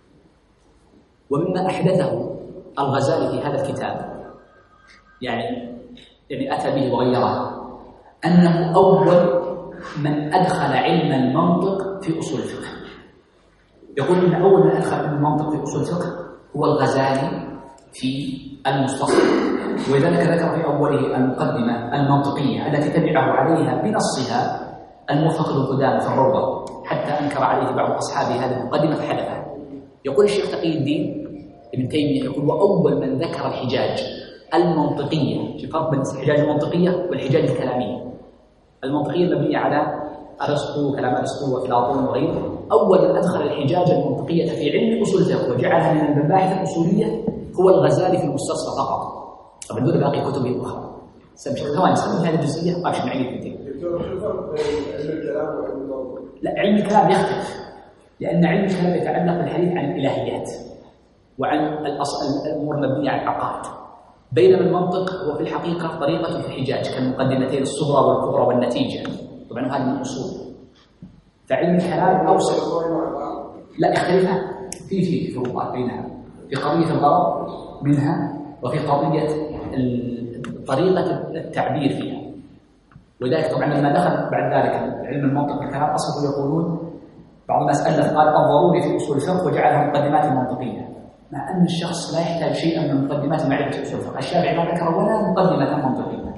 ومما أحدثه الغزالي في هذا الكتاب يعني أتى به وغيره، أنه أول من أدخل علم المنطق في أصول الفقه. يقول إن أول من أدخل علم المنطق في أصول الفقه هو الغزالي في المستصفى، ولذلك ذكر في أوله المقدمة المنطقية التي تبعه عليها بنصها الموفق القدامى في الروضة، حتى أنكر عليه بعض أصحابه هذه المقدمة فحذفها. يقول الشيخ تقي الدين ابن تيمية، يقول وأول من ذكر الحجاج المنطقية، في فرق بين الحجاج المنطقية والحجاج الكلامية. المنطقية المبنية على أرسطو، كلام أرسطو وأفلاطون وغيره. أول من أدخل الحجاج المنطقية في علم أصول الفقه وجعلها من المباحث الأصولية هو الغزالي في المستصفى فقط، طبعا دون باقي كتبه الأخرى. ثواني نستخدم هذه الجزئية وأبشر نعيد الاثنين. لا، علم الكلام يختلف، لأن علم الكلام يتعلق بالحديث عن الإلهيات وعن الأمور المبنية على العقائد، بينما المنطق هو في الحقيقة طريقة في الحجاج كالمقدمتين الصغرى والكبرى والنتيجة، طبعا هذه من الأصول. فعلم الكلام أوسع، لا اختلفها في فروقات بينها، في قضية الغرض منها، وفي قضية طريقة التعبير فيها. وذلك طبعا لما دخل بعد ذلك علم المنطق والكلام أصبحوا يقولون بعض الناس ألف قال الضروري في أصول الفقه وجعلها مقدمات منطقية، مع أن الشخص لا يحتاج شيئا من مقدمات معرفة أصول الفقه. الشافعي ما ذكر ولا مقدمة منطقية.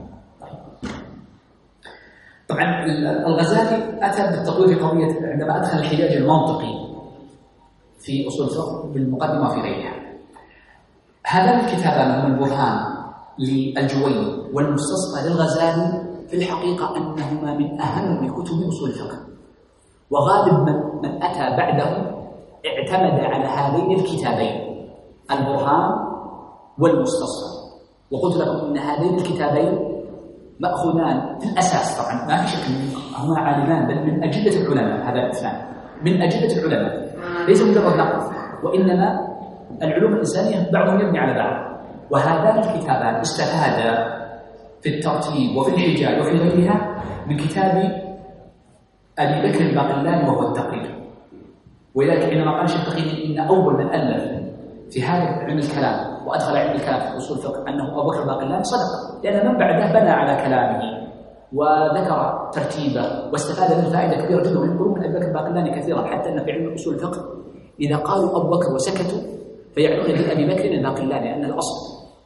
طبعا الغزالي أتى بالتطوير في قضية عندما أدخل الحجاج المنطقي في أصول الفقه بالمقدمة وفي غيرها. هذان الكتابان هما البرهان للجويني والمستصفى للغزالي، في الحقيقة أنهما من أهم كتب أصول الفقه، وغالب من أتى بعدهم اعتمد على هذين الكتابين البرهان والمستصفى. وقلت لكم أن هذين الكتابين مأخوذان في الأساس، طبعا ما في شك هما عالمان بل من أجلة العلماء، هذا الاثنان من أجلة العلماء، ليس مجرد نقل، وإنما العلوم الإنسانية بعضهم يبني على بعض. وهذان الكتابان استفادا في الترتيب وفي الحجاج وفي غيرها من كتاب أبي بكر الباقلاني وهو التقريب. ولذلك حينما قال الشيخ تقي إن أول من ألف في هذا علم الكلام وأدخل علم الكلام في أصول الفقه أنه أبو بكر الباقلاني، صدق، لأن من بعده بنى على كلامه وذكر ترتيبه واستفاد من فائدة كبيرة جدا. ويقولون من أبي بكر الباقلاني كثيرا، حتى أن في علم أصول الفقه إذا قالوا أبو بكر وسكتوا فيعنون بأبي بكر الباقلاني، لأن الأصل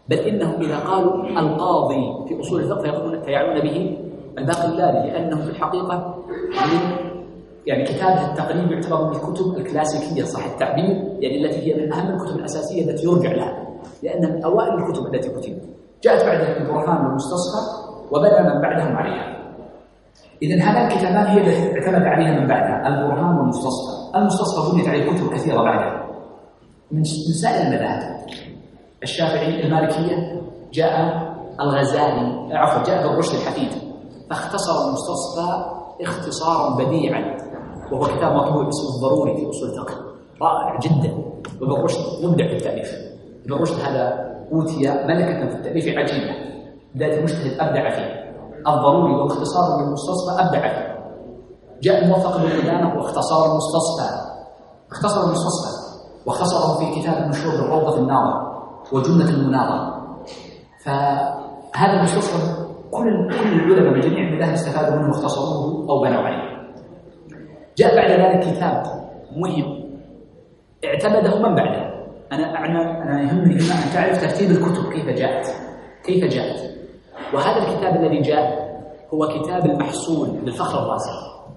بل إنهم إذا قالوا القاضي في أصول الفقه فيعنون به الباقلاني، لأنه في الحقيقة يعني كتابه التقريب يعتبر من الكتب الكلاسيكية صح التعبير، يعني التي هي من أهم الكتب الأساسية التي يرجع لها، لأنها من أوائل الكتب التي كتبت. جاءت بعدها البرهان والمستصفى وبنى من بعدهم عليها. إذن هذا الكتابان هي التي اعتمد عليها من بعدها، البرهان والمستصفى. المستصفى بنيت عليه كتب كثيرة بعدها من سائر المذاهب، الشافعي، المالكية، جاء الغزالي، جاء ابن رشد الحفيد، فاختصر المستصفى اختصارا بديعا، وهو كتاب مطبوع اسمه الضروري في أصول الفقه، رائع جدا. وابن رشد مبدع في التأليف. ابن رشد هذا أوتي ملكة في التأليف عجيبة، ذات مجتهد أبدع فيه. الضروري والاختصار للمستصفى أبدع فيه. جاء الموفق بن قدامة واختصار المستصفى، اختصر المستصفى واختصره في كتاب مشهور بالروضة الناظر وجنة المناظر. فهذا المستصفى كل العلماء من جميع المذاهب استفادوا منه واختصروه أو بنوا عليه. جاء بعد ذلك كتاب مهم اعتمده من بعده. أنا يهمني هنا أن تعرف ترتيب الكتب كيف جاءت. وهذا الكتاب الذي جاء هو كتاب المحصول للفخر الرازي.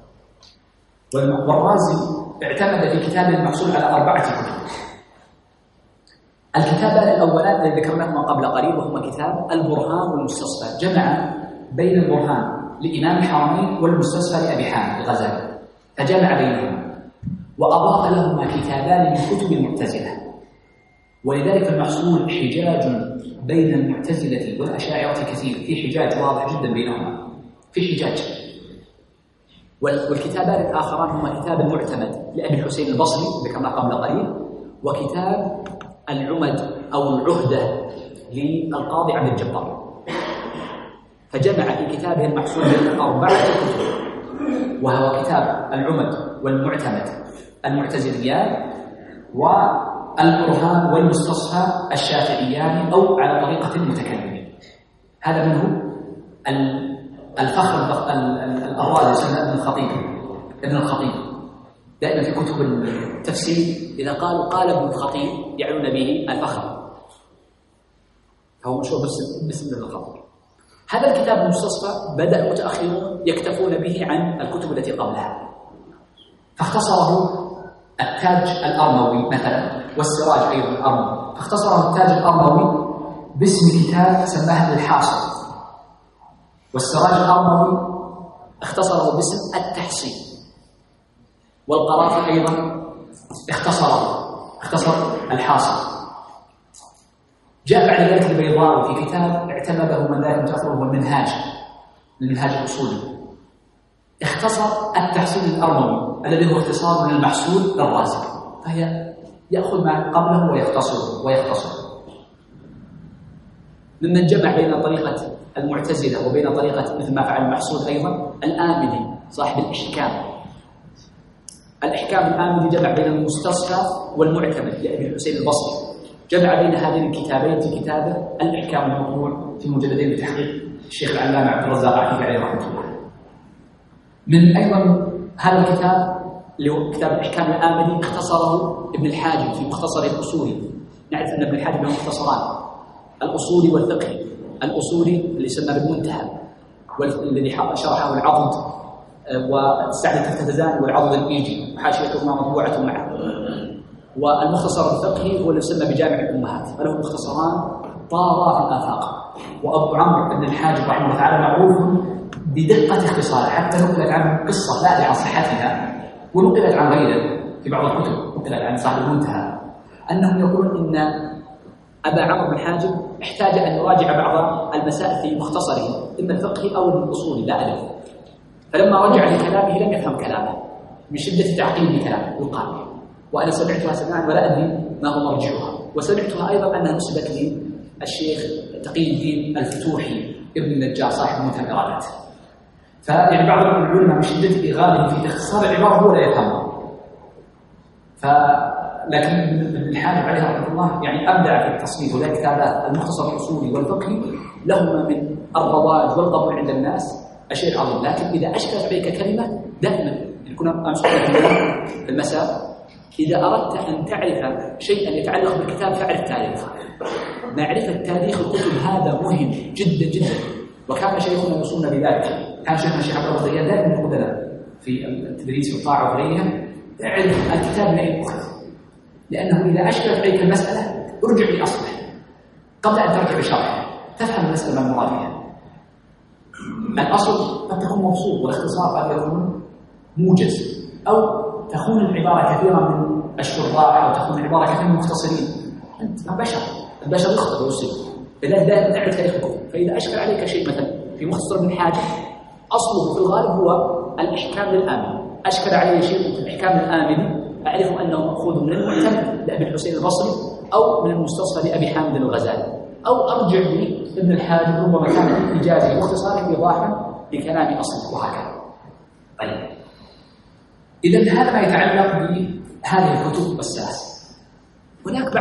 والرازي اعتمد في كتاب المحصول على 4 كتب. الكتابان الأولان الذي ذكرناهما قبل قليل وهما كتاب البرهان والمستصفى، جمع بين البرهان لإمام الحرمين والمستصفى لأبي حامد الغزالي، فجمع بينهما وأضاف لهما كتابان من كتب المعتزلة. ولذلك المحصول حجاج بين المعتزلة والأشاعرة كثير، في حجاج واضح جدا بينهما، في حجاج. والكتابان الآخران هما كتاب المعتمد لأبي الحسين البصري ذكرنا قبل قليل، وكتاب العمد أو العهدة للقاضي عبد الجبار. فجمع في كتابه المحصول بين 4 كتب، وهو كتاب العمد والمعتمد المعتزليان، والبرهان والمستصفى الشافعيان أو على طريقة المتكلمين. هذا منه الفخر الرازي يسمى ابن الخطيب. دائما في كتب التفسير إذا قال ابن الخطيب يعنون به الفخر، فهو مشهور باسم ابن الخطيب. هذا الكتاب المستصفى بدأ المتأخرون يكتفون به عن الكتب التي قبلها، فاختصره التاج الأرموي مثلا، والسراج أيضا الأرموي، فاختصره التاج الأرموي باسم كتاب سماه الحاصل، والسراج الأرموي اختصره باسم التحصيل، والقرافي أيضا اختصر الحاصل. جاء بعد ذلك البيضاوي في كتاب اعتمده من ذلك المتأخر هو المنهاج الأصولي، اختصر التحصيل الأرموي الذي هو اختصار للمحصول للرازي، فهي يأخذ ما قبله ويختصر. ممن جمع بين طريقة المعتزلة وبين طريقة مثل ما فعل المحصول أيضا الآمدي صاحب الإحكام الآمدي جمع بين المستصفى والمعتمد لأبي الحسين البصري، جمع بين هذين الكتابين في كتابه الإحكام المطبوع في مجلدين بتحقيق الشيخ العلامة عبد الرزاق عفيفي عليه رحمة الله. من أيضا هذا الكتاب اللي هو كتاب الإحكام الآمدي اختصره ابن الحاجب في مختصر الأصولي. نعرف أن ابن الحاجب له مختصران، الأصولي والفقهي. الأصولي اللي يسمى بالمنتهى، والذي شرحه العضد والسعد التفتزاني والعضد الإيجي وحاشيتهما مطبوعة معه. والمختصر الفقهي هو اللي يسمى بجامع الأمهات، فله مختصران طارا في الآفاق. وأبو عمرو بن الحاجب رحمه الله تعالى معروف بدقة اختصاره، حتى نقلت عنه قصة لا أدري عن صحتها ونقلت عن غيره في بعض الكتب، نقلت عن صاحب المنتهى أنهم يقولون إن أبا عمرو بن الحاجب احتاج أن يراجع بعض المسائل في مختصره إما الفقهي أو الأصولي لا أدري، فلما رجع لكلامه لم يفهم كلامه من شدة تعقيد كلامه يقال. وأنا سمعتها سماعا ولا أدري ما هو مرجعها، وسمعتها أيضا أنها نسبت للشيخ تقي الدين الفتوحي ابن النجار صاحب منتهى الإرادات. فيعني بعض العلماء من شدة إغاظهم في تخصيص العبارة هو لا يفهمها. لكن ابن الحاجب عليه رحمه الله يعني أبدع في التصنيف، وذلك كتابات المختصر الأصولي والفقهي لهما من الرواج والقبول عند الناس شيء عظيم. لكن إذا أشكلت عليك كلمة دائما كنا أمس في المساء إذا أردت أن تعرف شيئا يتعلق بالكتاب فاعرف تاريخه. معرفة تاريخ الكتب هذا مهم جدا جدا، وكان شيخنا يوصلنا بذلك. كان شيخنا الشيخ عبد الله دائما يقول لنا في التدريس في الطاعة وغيرها: اعرف الكتاب من أين أخذ، لأنه إذا أشكلت عليك المسألة ارجع لأصله قبل أن ترجع بشرحه، تفهم المسألة من مراد فيها. الأصل قد تكون مبسوط، والاختصار قد يكون موجز، أو تكون العبارة كثيرا من الشراح، أو تكون العبارة كثيرا من المختصرين. أنت بشر، البشر يخطئ ويصيب، لذلك دائما تعرف تاريخ الكتب. فإذا أشكل عليك شيء مثلا في مختصر ابن حاجة، أصله في الغالب هو الإحكام للآمن. أشكل علي شيء في الإحكام للآمن، أعرف أنه مأخوذ من المعتمد لأبي الحسين البصري، أو من المستصفى لأبي حامد الغزالي، أو أرجع لابن الحاجب ربما كان إيجازي واختصاره إيضاحا لكلام أصله، وهكذا. طيب، إذا هذا ما يتعلق بهذه الكتب الثلاث. هناك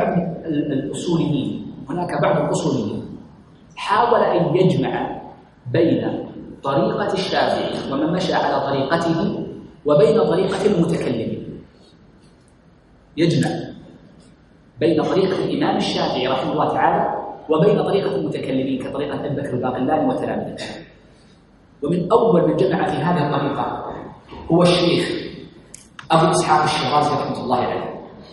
بعض الأصوليين حاول أن يجمع بين طريقة الشافعي ومن مشى على طريقته وبين طريقة المتكلمين. يجمع بين طريقة الإمام الشافعي رحمه الله تعالى وبين طريقة المتكلمين كطريقة أبي بكر الباقلاني وتلاميذه. ومن أول من جمع في هذه الطريقة هو الشيخ أبو إسحاق الشيرازي رحمه الله عليه.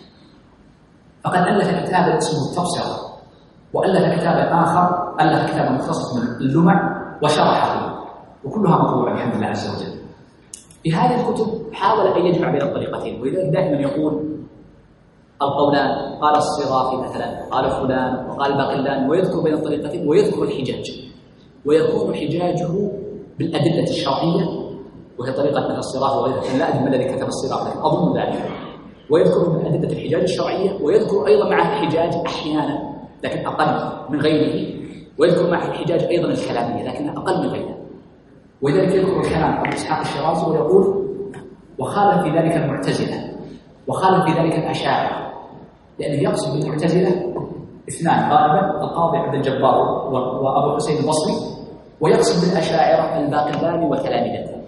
فقد ألف كتابا اسمه التبصرة، وألف كتابا آخر، ألف كتابا مختصر من اللمع وشرحه، وكلها مطبوعة بحمد الله عز وجل. في هذه الكتب حاول أن يجمع بين الطريقتين، ولذلك دائما يقول القولان، قال الصرافي مثلا، قال فلان، وقال باقلان، ويذكر بين الطريقتين ويذكر الحجاج، ويكون حجاجه بالأدلة الشرعية، وهي طريقة من الصرافي وغيره. لا أدري ما الذي كتب الصرافي لكن أظن ذلك. ويذكر من أدلة الحجاج الشرعية، ويذكر أيضا مع الحجاج أحيانا لكن أقل من غيره، ويذكر مع الحجاج أيضا الكلامية لكنها أقل من غيره. ولذلك يذكر الكلام أبو إسحاق الشيرازي ويقول: وخالف في ذلك المعتزلة، وخالف في ذلك الأشاعرة، لأنه يقصد بالمعتزلة اثنان غالبا: القاضي عبد الجبار وأبو الحسين البصري، ويقصد بالأشاعرة الباقلاني وتلامذته،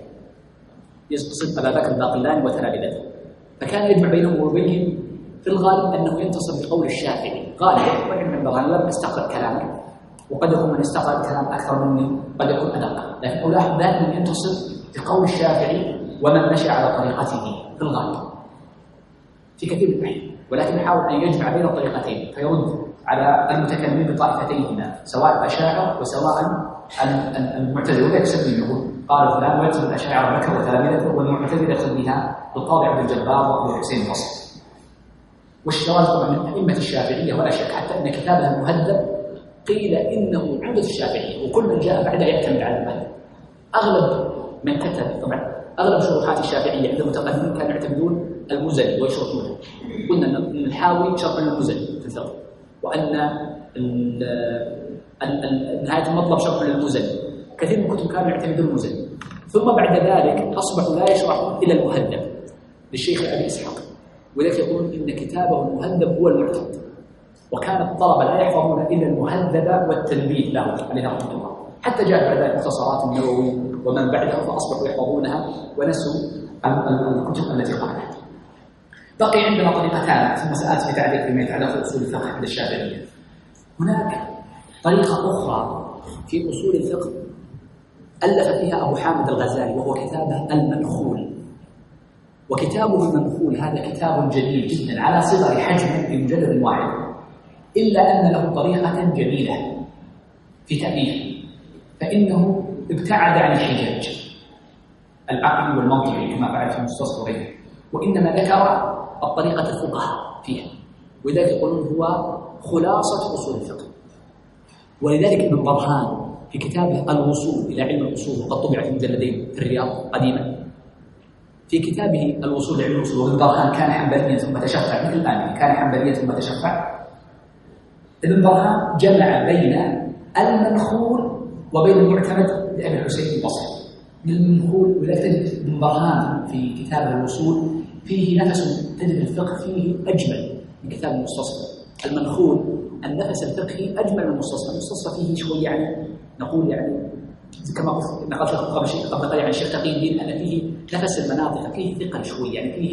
يقصد أبا بكر الباقلاني وتلامذته. فكان يجمع بينهم وبينهم في الغالب أنه ينتصر بقول الشافعي غالبا، وإن من برهان لم يستقرأ كلامه، وقد يكون من استقرأ الكلام أكثر مني قد يكون أدق، لكن ألاحظ دائما ينتصر بقول الشافعي ومن مشى على طريقته في الغالب في كثير من الأحيان. ولكن يحاول أن يجمع بين الطريقتين فيرد على المتكلمين بطائفتيهما، سواء الأشاعرة وسواء المعتزلة. وذلك يسمي يقول: قال فلان، ويقصد الأشاعرة بكر وتلامذته، والمعتزلة يقصد بها القاضي عبد الجبار وأبو الحسين البصري. والشيرازي طبعا من أئمة الشافعية ولا شك، حتى أن كتابه المهذب قيل إنه عمدة الشافعية، وكل من جاء بعده يعتمد على المهذب. أغلب من كتب طبعا أغلب شروحات الشافعية عند المتقدمين كانوا يعتمدون المزني ويشرحونه. قلنا أن الحاوي شرح للمزني في الفقه، وأن نهاية المطلب شرح للمزني. كثير من الكتب كانوا يعتمدون المزني، ثم بعد ذلك أصبحوا لا يشرحون إلا المهذب للشيخ أبي إسحاق، ولذلك يقولون إن كتابه المهذب هو المعتمد. وكان الطلبة لا يحفظون إلا المهذب والتنبيه له عليه رحمة الله، حتى جاء بعد ذلك مختصرات النووي ومن بعده فأصبحوا يحفظونها ونسوا الكتب التي قبلها. بقي عندنا طريقتان، ثم سآتي بتعليق فيما يتعلق بأصول الفقه عند الشافعية. هناك طريقة أخرى في أصول الفقه ألف فيها أبو حامد الغزالي، وهو كتابه المنخول. وكتابه المنخول هذا كتاب جميل جدا على صغر حجم في مجلد واحد، إلا أن له طريقة جميلة في تأليفه، فإنه ابتعد عن الحجاج العقلي والمنطقي كما فعل في المستصفى وغيره، وإنما ذكر الطريقة الفقهاء فيها، ولذلك يقولون هو خلاصة أصول الفقه. ولذلك ابن برهان في كتابه الوصول إلى علم الأصول، وقد طبع في مجلدين في الرياض قديما، في كتابه الوصول لعلم الأصول، وابن برهان كان حنبليا ثم تشفع مثل الآن، كان حنبليا ثم تشفع. ابن برهان جمع بين المنخول وبين المعتمد لأبي الحسين البصري. المنخول، ولذلك تجد ابن برهان في كتابه الوصول فيه نفس، تجد الفقه فيه أجمل من كتاب المستصفى. المنخول النفس الفقهي أجمل من المستصفى. المستصفى فيه شوي يعني نقول يعني كما نقل قبل قليل عن الشيخ تقي الدين أن فيه نفس المناطق فيه ثقل شوي، يعني فيه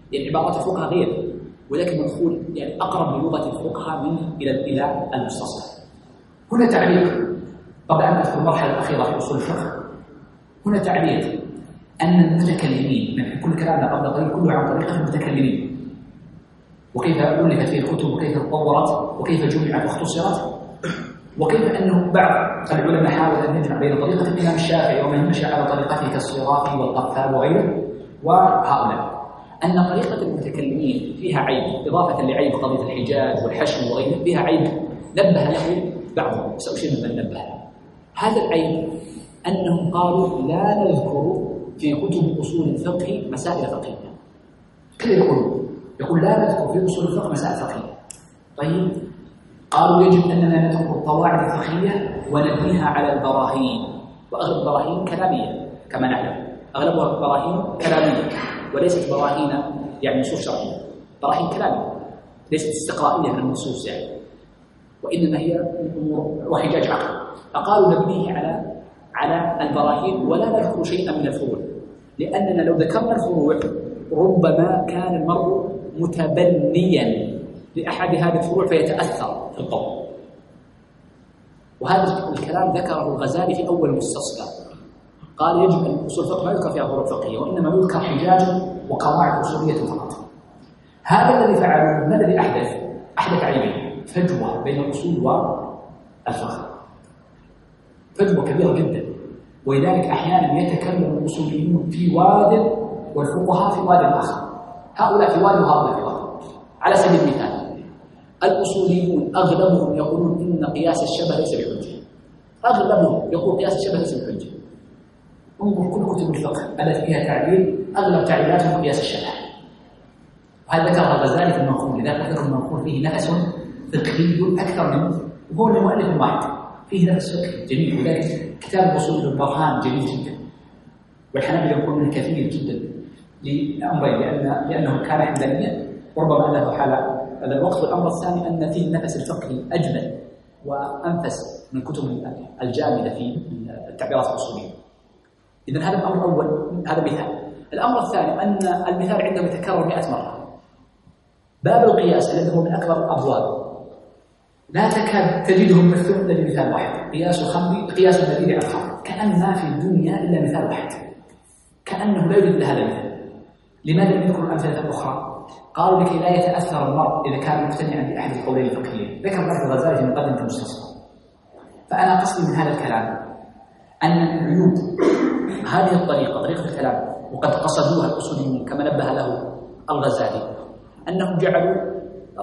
يعني عبارات الفقهاء غير، ولكن مدخول يعني أقرب للغة الفقهاء من إلى المستصلح. هنا تعليق قبل أن أذكر المرحلة الأخيرة في أصول الفقه. هنا تعليق أن المتكلمين، من كل كلامنا قبل قليل كله عن طريقة المتكلمين، وكيف ألفت فيه الكتب، وكيف تطورت، وكيف جمعت واختصرت، وكيف أنه بعض العلماء حاول أن يجمع بين طريقة الإمام الشافعي ومن مشى على طريقته كالصرافي والقفال وغيره وهؤلاء، أن طريقة المتكلمين فيها عيب، إضافة لعيب قضية الحجاج والحشو وغيره، فيها عيب نبه له بعضهم، سأشير من نبه له. هذا العيب أنهم قالوا لا نذكر في كتب أصول الفقه مسائل فقهية. كيف يقول لا نذكر في أصول الفقه مسائل فقهية. طيب قالوا يجب أننا نذكر القواعد الفقهية ونبنيها على البراهين، وأغلب البراهين كلامية كما نعلم، أغلبها براهين كلامية وليست براهين يعني نصوص شرعية، براهين كلامية ليست استقرائية من النصوص يعني، وإنما هي وحجاج عقل. فقالوا نبنيه على البراهين ولا نذكر شيئا من الفروع، لأننا لو ذكرنا الفروع ربما كان المرء متبنيا لأحد هذه الفروع فيتأثر في القول. وهذا الكلام ذكره الغزالي في أول مستصلح، قال يجب أن أصول الفقه ما يذكر فيها فروع فقهية، وإنما يذكر حجاج وقواعد أصولية فقط. هذا الذي فعله ما الذي أحدث عيبين: فجوة بين الأصول والفقه، فجوة كبيرة جدا، ولذلك أحيانا يتكلم الأصوليون في واد والفقهاء في واد آخر، هؤلاء في واد وهؤلاء في واد. على سبيل المثال الأصوليون أغلبهم يقولون إن قياس الشبه ليس بحجة، أغلبهم يقول قياس الشبه ليس بحجة. انظر كل كتب الفقه التي فيها تعليل أغلب تعليلاتهم قياس الشبه، وهذا ذكرها الغزالي في المنقول، لذلك ذكر المنقول فيه نفس فقهي أكثر منه، وهو المؤلف واحد فيه نفس فقهي جميل، وذلك كتاب أصول البرهان جميل جدا. والحنابلة يقول منه كثير جدا لأمرين: لأنه كان حمدانيا وربما أنه حال هذا الوقت، والأمر الثاني أن فيه النفس الفقهي أجمل وأنفس من الكتب الجامدة في التعبيرات الأصولية. إذن هذا الأمر الأول، هذا مثال. الأمر الثاني أن المثال عندهم يتكرر 100 مرة. باب القياس الذي هو من أكبر الأبواب لا تكاد تجدهم مفتوح إلا بمثال واحد: قياس الدليل على الخمر. كأن ما في الدنيا إلا مثال واحد، كأنه لا يوجد هذا المثال. لماذا نذكر الأمثلة الأخرى؟ قالوا لكي لا يتأثر المرء إذا كان مقتنعا بأحد القولين الفقهيين. ذكر ذلك الغزالي في مقدمة المستصفى. فأنا قصدي من هذا الكلام أن من عيوب هذه الطريقة، طريقة الكلام، وقد قصدوها الأصوليين كما نبه له الغزالي، أنهم جعلوا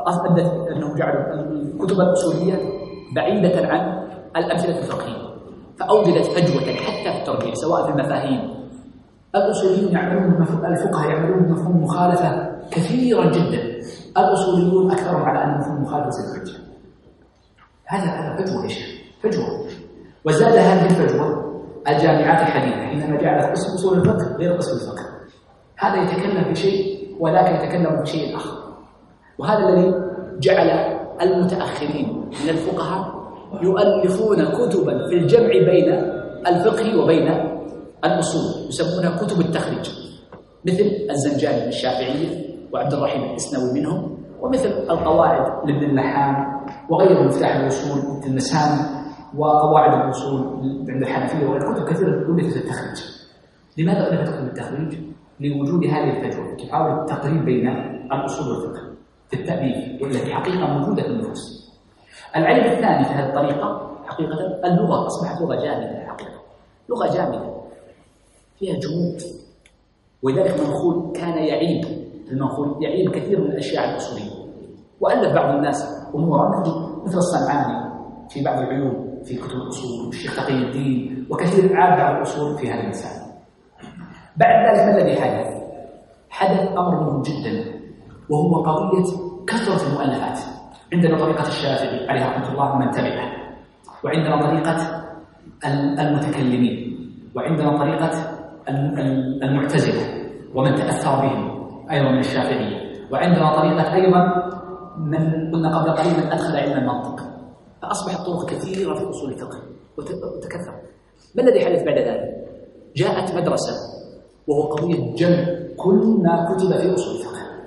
الكتب الأصولية بعيدة عن الأمثلة الفقهية، فأوجدت فجوة حتى في التربية سواء في المفاهيم. الأصوليون يعملون الفقهاء يعملون مفهوم مخالفة كثيرا جدا، الأصوليون أكثرهم على أن مفهوم مخالفة الحجة. هذا فجوة، فجوة. وزاد هذه الفجوة الجامعات الحديثة حينما جعلت قسم أصول الفقه غير قسم الفقه، هذا يتكلم بشيء وذاك يتكلم بشيء آخر. وهذا الذي جعل المتأخرين من الفقهاء يؤلفون كتبا في الجمع بين الفقه وبين الأصول، يسمونها كتب التخريج، مثل الزنجاني الشافعية وعبد الرحيم الإسنوي منهم، ومثل القواعد لابن اللحام وغير مفتاح الوصول مثل المسام وقواعد الوصول عند الحنفية، والكتب كثيرة ألفت التخريج. لماذا ألفت كتب التخريج؟ لوجود هذه الفجوة، تحاول التقريب بين الأصول والفقه في التأليف، والتي حقيقة موجودة في النفوس. العيب الثاني في هذه الطريقة حقيقة اللغة أصبحت لغة جامدة، حقيقة لغة جامدة فيها جمود، ولذلك المنخول كان يعيب، المنخول يعيب كثير من الأشياء الأصولية، وألف بعض الناس أمورا مثل الصنعاني في بعض العلوم في كتب الأصول، والشيخ تقي الدين، وكثير عاد بعض الأصول في هذا المسائل. بعد ذلك ما الذي حدث؟ حدث أمر مهم جدا، وهو قضية كثرة المؤلفات. عندنا طريقة الشافعي عليه رحمة الله من تبعه، وعندنا طريقة المتكلمين، وعندنا طريقة المعتزلة ومن تأثر بهم أيضا من الشافعية، وعندنا طريقة أيضا من قلنا قبل قليل من أدخل علم المنطق. فأصبحت طرق كثيرة في أصول الفقه وتكثر. ما الذي حدث بعد ذلك؟ جاءت مدرسة وهو قضية جمع كل ما كتب في أصول الفقه،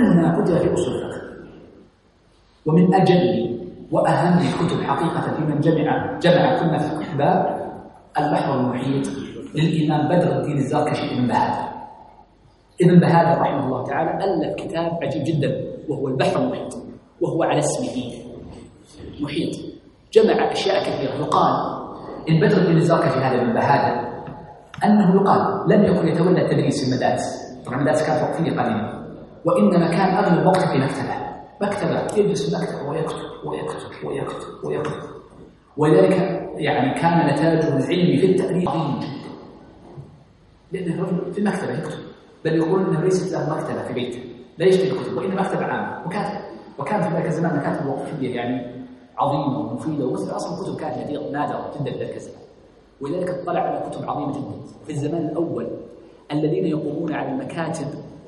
كل ما كتب في أصول الفقه، ومن أجل وأهم الكتب حقيقة في من جمع كل ما في باب البحر المحيط للإمام بدر الدين الزركشي ابن بهادر. ابن بهادر رحمه الله تعالى ألف كتاب عجيب جدا وهو البحر المحيط، وهو على اسمه محيط، جمع أشياء كثيرة. يقال إن بدر الدين الزركشي هذا ابن بهادر أنه يقال لم يكن يتولى التدريس في المدارس، طبعا المدارس كانت وقفية قديمة، وإنما كان أغلب وقته في مكتبة يجلس في المكتبة ويكتب، ولذلك يعني كان نتاجه العلمي في التأليف عظيم جدا، لأنه الرجل في المكتبة يكتب، بل يقول أنه ليست له مكتبة في بيته لا يشتري الكتب، وإنما مكتبة عامة وكاتب. وكان في ذلك الزمان مكاتب وقفية يعني عظيمة ومفيدة، ومثل أصل الكتب كانت نادرة جدا في ذلك الزمان، ولذلك اطلع على كتب عظيمة جدا. في الزمان الأول الذين يقومون على المكاتب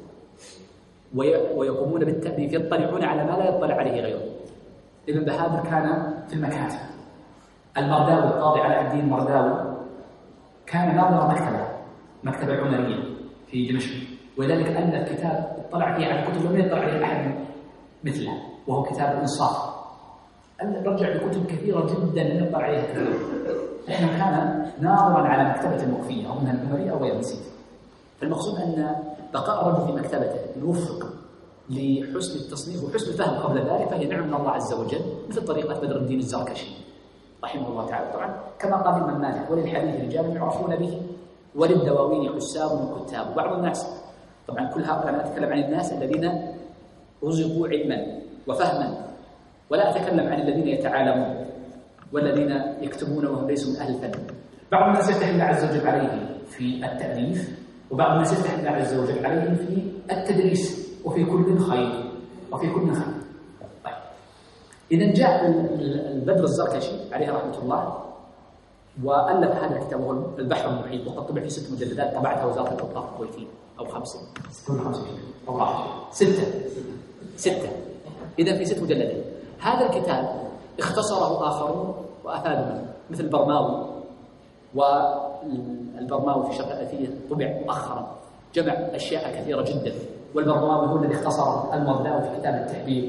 ويقومون بالتأليف يطلعون على ما لا يطلع عليه غيره. ابن بهادر كان في المكاتب. المرداوي القاضي علاء الدين المرداوي كان ناظر مكتبة العمرية في دمشق، ولذلك ألف كتاب اطلع فيه على كتب لم يطلع عليه أحد مثله، وهو كتاب الإنصاف. رجع لكتب كثيرة جدا لم يطلع عليها كثير، لأنه كان ناظرا على مكتبة وقفية أو منها العمرية أو غير نسيت. فالمقصود أن بقاء الرجل في مكتبته الموفق لحسن التصنيف وحسن الفهم قبل ذلك فهي نعم من الله عز وجل، مثل طريقة بدر الدين الزركشي رحمه الله تعالى. طبعا كما قال الإمام مالك: وللحديث رجال يعرفون به وللدواوين حساب وكتاب. وبعض الناس، طبعا كل هؤلاء أنا أتكلم عن الناس الذين رزقوا علما وفهما، ولا أتكلم عن الذين يتعالمون والذين يكتبون وهم ليسوا من أهل الفن. بعض الناس يفتح الله عز وجل عليه في التأليف، وبعض الناس يفتح الله عز وجل عليه في التدريس، وفي كل خير. طيب، إذا جاء البدر الزركشي عليه رحمة الله وألف هذا الكتاب وهو البحر المحيط، وقد طبع في 6 مجلدات طبعتها وزارة الأوقاف الكويتية، أو 5 أو 6. إذا في 6 مجلدات. هذا الكتاب اختصره آخرون وأفادوا منه مثل البرماوي، والبرماوي في شرح الأثير طبع مؤخرا جمع أشياء كثيرة جدا، والبرماوي هو الذي اختصر المرداوي في كتاب التحبير،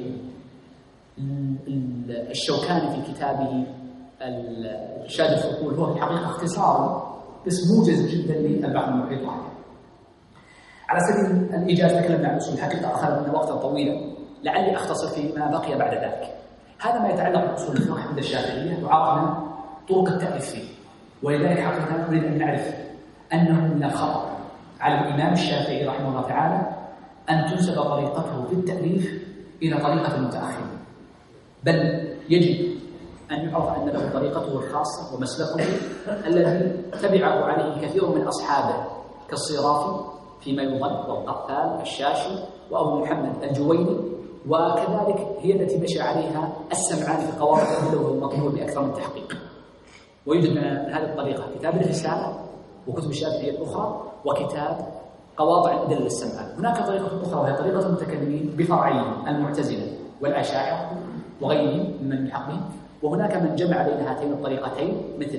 الشوكاني في كتابه شاد الفقول هو في الحقيقة اختصار بس موجز جدا للبحر المحيط. على سبيل الإيجاز تكلمنا عن أصول الحقيقة، أخذ منا وقتا طويلا، لعلي أختصر فيما بقي بعد ذلك. هذا ما يتعلق بأصول الفقه عند الشافعية، وعرفنا طرق التأليف فيه، ولذلك حقيقة نريد أن نعرف أنه من الخطأ على الإمام الشافعي رحمه الله تعالى أن تنسب طريقته في التأليف إلى طريقة المتأخرين، بل يجب أن يعرف أن له طريقته الخاصة ومسلكه الذي تبعه عليه كثير من أصحابه كالصرافي فيما يظن، والقفال الشاشي، وأبو محمد الجويني، وكذلك هي التي مشى عليها السمعاني في قواعد الأدلة والمطلوب بأكثر من تحقيق. ويوجد من هذه الطريقة كتاب الرسالة وكتب الشافعية الأخرى وكتاب قواطع الأدلة للسمعاني. هناك طريقة أخرى وهي طريقة المتكلمين بفرعين المعتزلة والأشاعرة وغيرهم من حقهم، وهناك من جمع بين هاتين الطريقتين مثل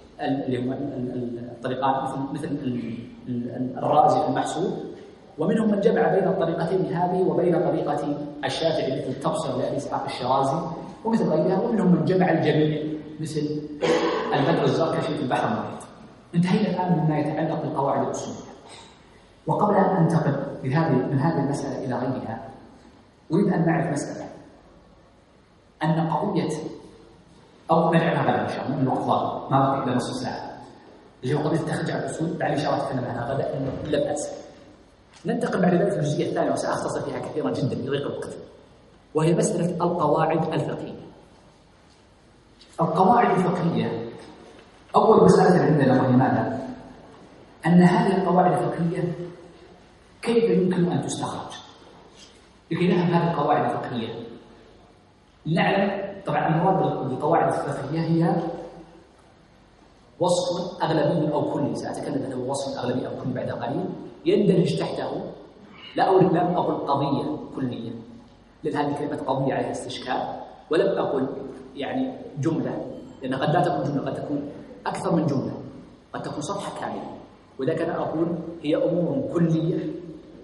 الطريقات مثل الرازي في المحسوب، ومنهم من جمع بين الطريقتين هذه وبين طريقة الشافعي مثل التبصر لأبي إسحاق الشرازي ومثل غيرها، ومنهم من جمع الجميع مثل البدر الزركشي في البحر المحيط. انتهينا الآن مما يتعلق بالقواعد الأصولية، وقبل أن أنتقل من هذه المسألة إلى غيرها أريد أن نعرف مسألة، أن قضية أو نرجع غدا إن شاء الله من الوقت ضاق ما بقي إلا نصف ساعة، اللي هو قضية التخرج على الأصول، لعلي إن شاء الله أتكلم عنها غدا إن لم أنسى. ننتقل بعد ذلك الجزئية الثانية وسأختصر فيها كثيرا جدا لضيق الوقت، وهي مسألة القواعد الفقهية. القواعد الفقهية أول مسألة عندنا وهي ماذا؟ أن هذه القواعد الفقهية كيف يمكن أن تستخرج؟ لكي نفهم هذه القواعد الفقهية نعلم طبعا المراد بالقواعد الفقهية هي وصف أغلبي أو كلي، سأتكلم عن وصف أغلبي أو كلي بعد قليل، يندرج تحته لم أقل قضية كلية، لأن هذه كلمة قضية عليها استشكال، ولم أقل يعني جملة، لأن قد لا تكون جملة، قد تكون أكثر من جملة، قد تكون صفحة كاملة، وذلك أنا أقول هي أمور كلية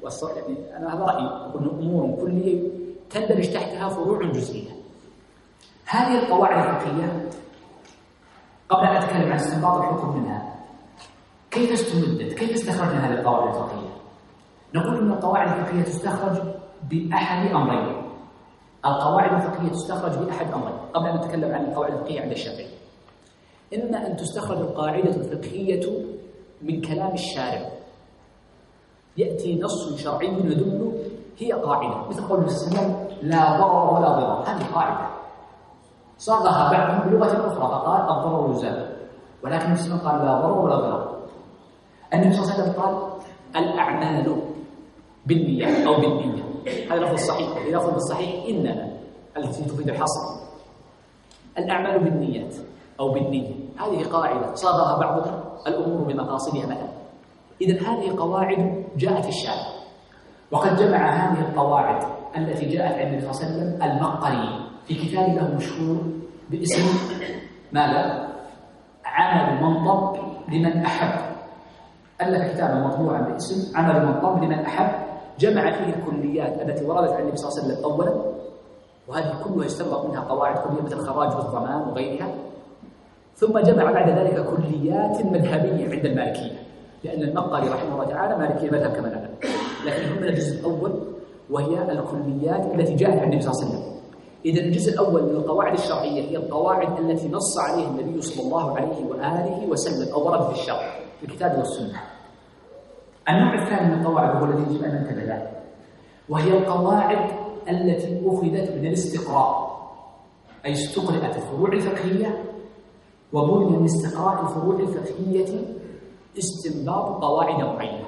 يعني أنا هذا رأيي، أقول أمور كلية تندرج تحتها فروع جزئية. هذه القواعد الفقهية قبل أن أتكلم عن استنباط الحكم منها، كيف استمدت؟ كيف استخرجنا هذه القواعد الفقهية؟ نقول أن القواعد الفقهية تستخرج بأحد أمرين. القواعد الفقهية تستخرج بأحد أمرين قبل أن نتكلم عن القواعد الفقهية عند الشافعي. إما أن تستخرج القاعدة الفقهية من كلام الشارع، يأتي نص شرعي يدل هي قاعدة، مثل قول النبي صلى الله عليه وسلم لا ضرر ولا ضرر، هذه قاعدة صاغها بعضهم بلغة أخرى فقال الضرر يزال، ولكن النبي صلى الله عليه وسلم قال لا ضرر ولا ضرر. النبي صلى الله عليه وسلم قال الأعمال بالنية أو بالنية، هذا لفظ الصحيح. لفظ الصحيح إنما التي تفيد الحصر، الأعمال بالنيات أو بالنية، هذه قاعدة صاغها بعضهم الأمور بمقاصدها مثلا. إذن هذه قواعد جاءت في الشارع، وقد جمع هذه القواعد التي جاءت عن النبي صلى الله عليه وسلم المقري في كتاب له مشهور باسم ماذا؟ عمل المنطق لمن أحب. ألف كتابا مطبوعا باسم عمل المنطق لمن أحب، جمع فيه الكليات التي وردت عن النبي صلى الله عليه وسلم أولا، وهذه كلها يستنبط منها قواعد كلية مثل الخراج والضمان وغيرها. ثم جمع بعد ذلك كليات مذهبية عند المالكية، لأن المقري رحمه الله تعالى مالكية مذهب كما نعلم، لكن هم من الجزء الأول وهي الكليات التي جاءت عن النبي صلى الله عليه وسلم. إذا الجزء الأول من القواعد الشرعية هي القواعد التي نص عليها النبي صلى الله عليه وآله وسلم أو ورد في الشرع في الكتاب والسنة. النوع الثاني من القواعد هو الذي يجب أن ننتبه له، وهي القواعد التي أخذت من الاستقراء، أي استقرأت الفروع الفقهية وبني من استقراء الفروع الفقهية استنباط قواعد معينة.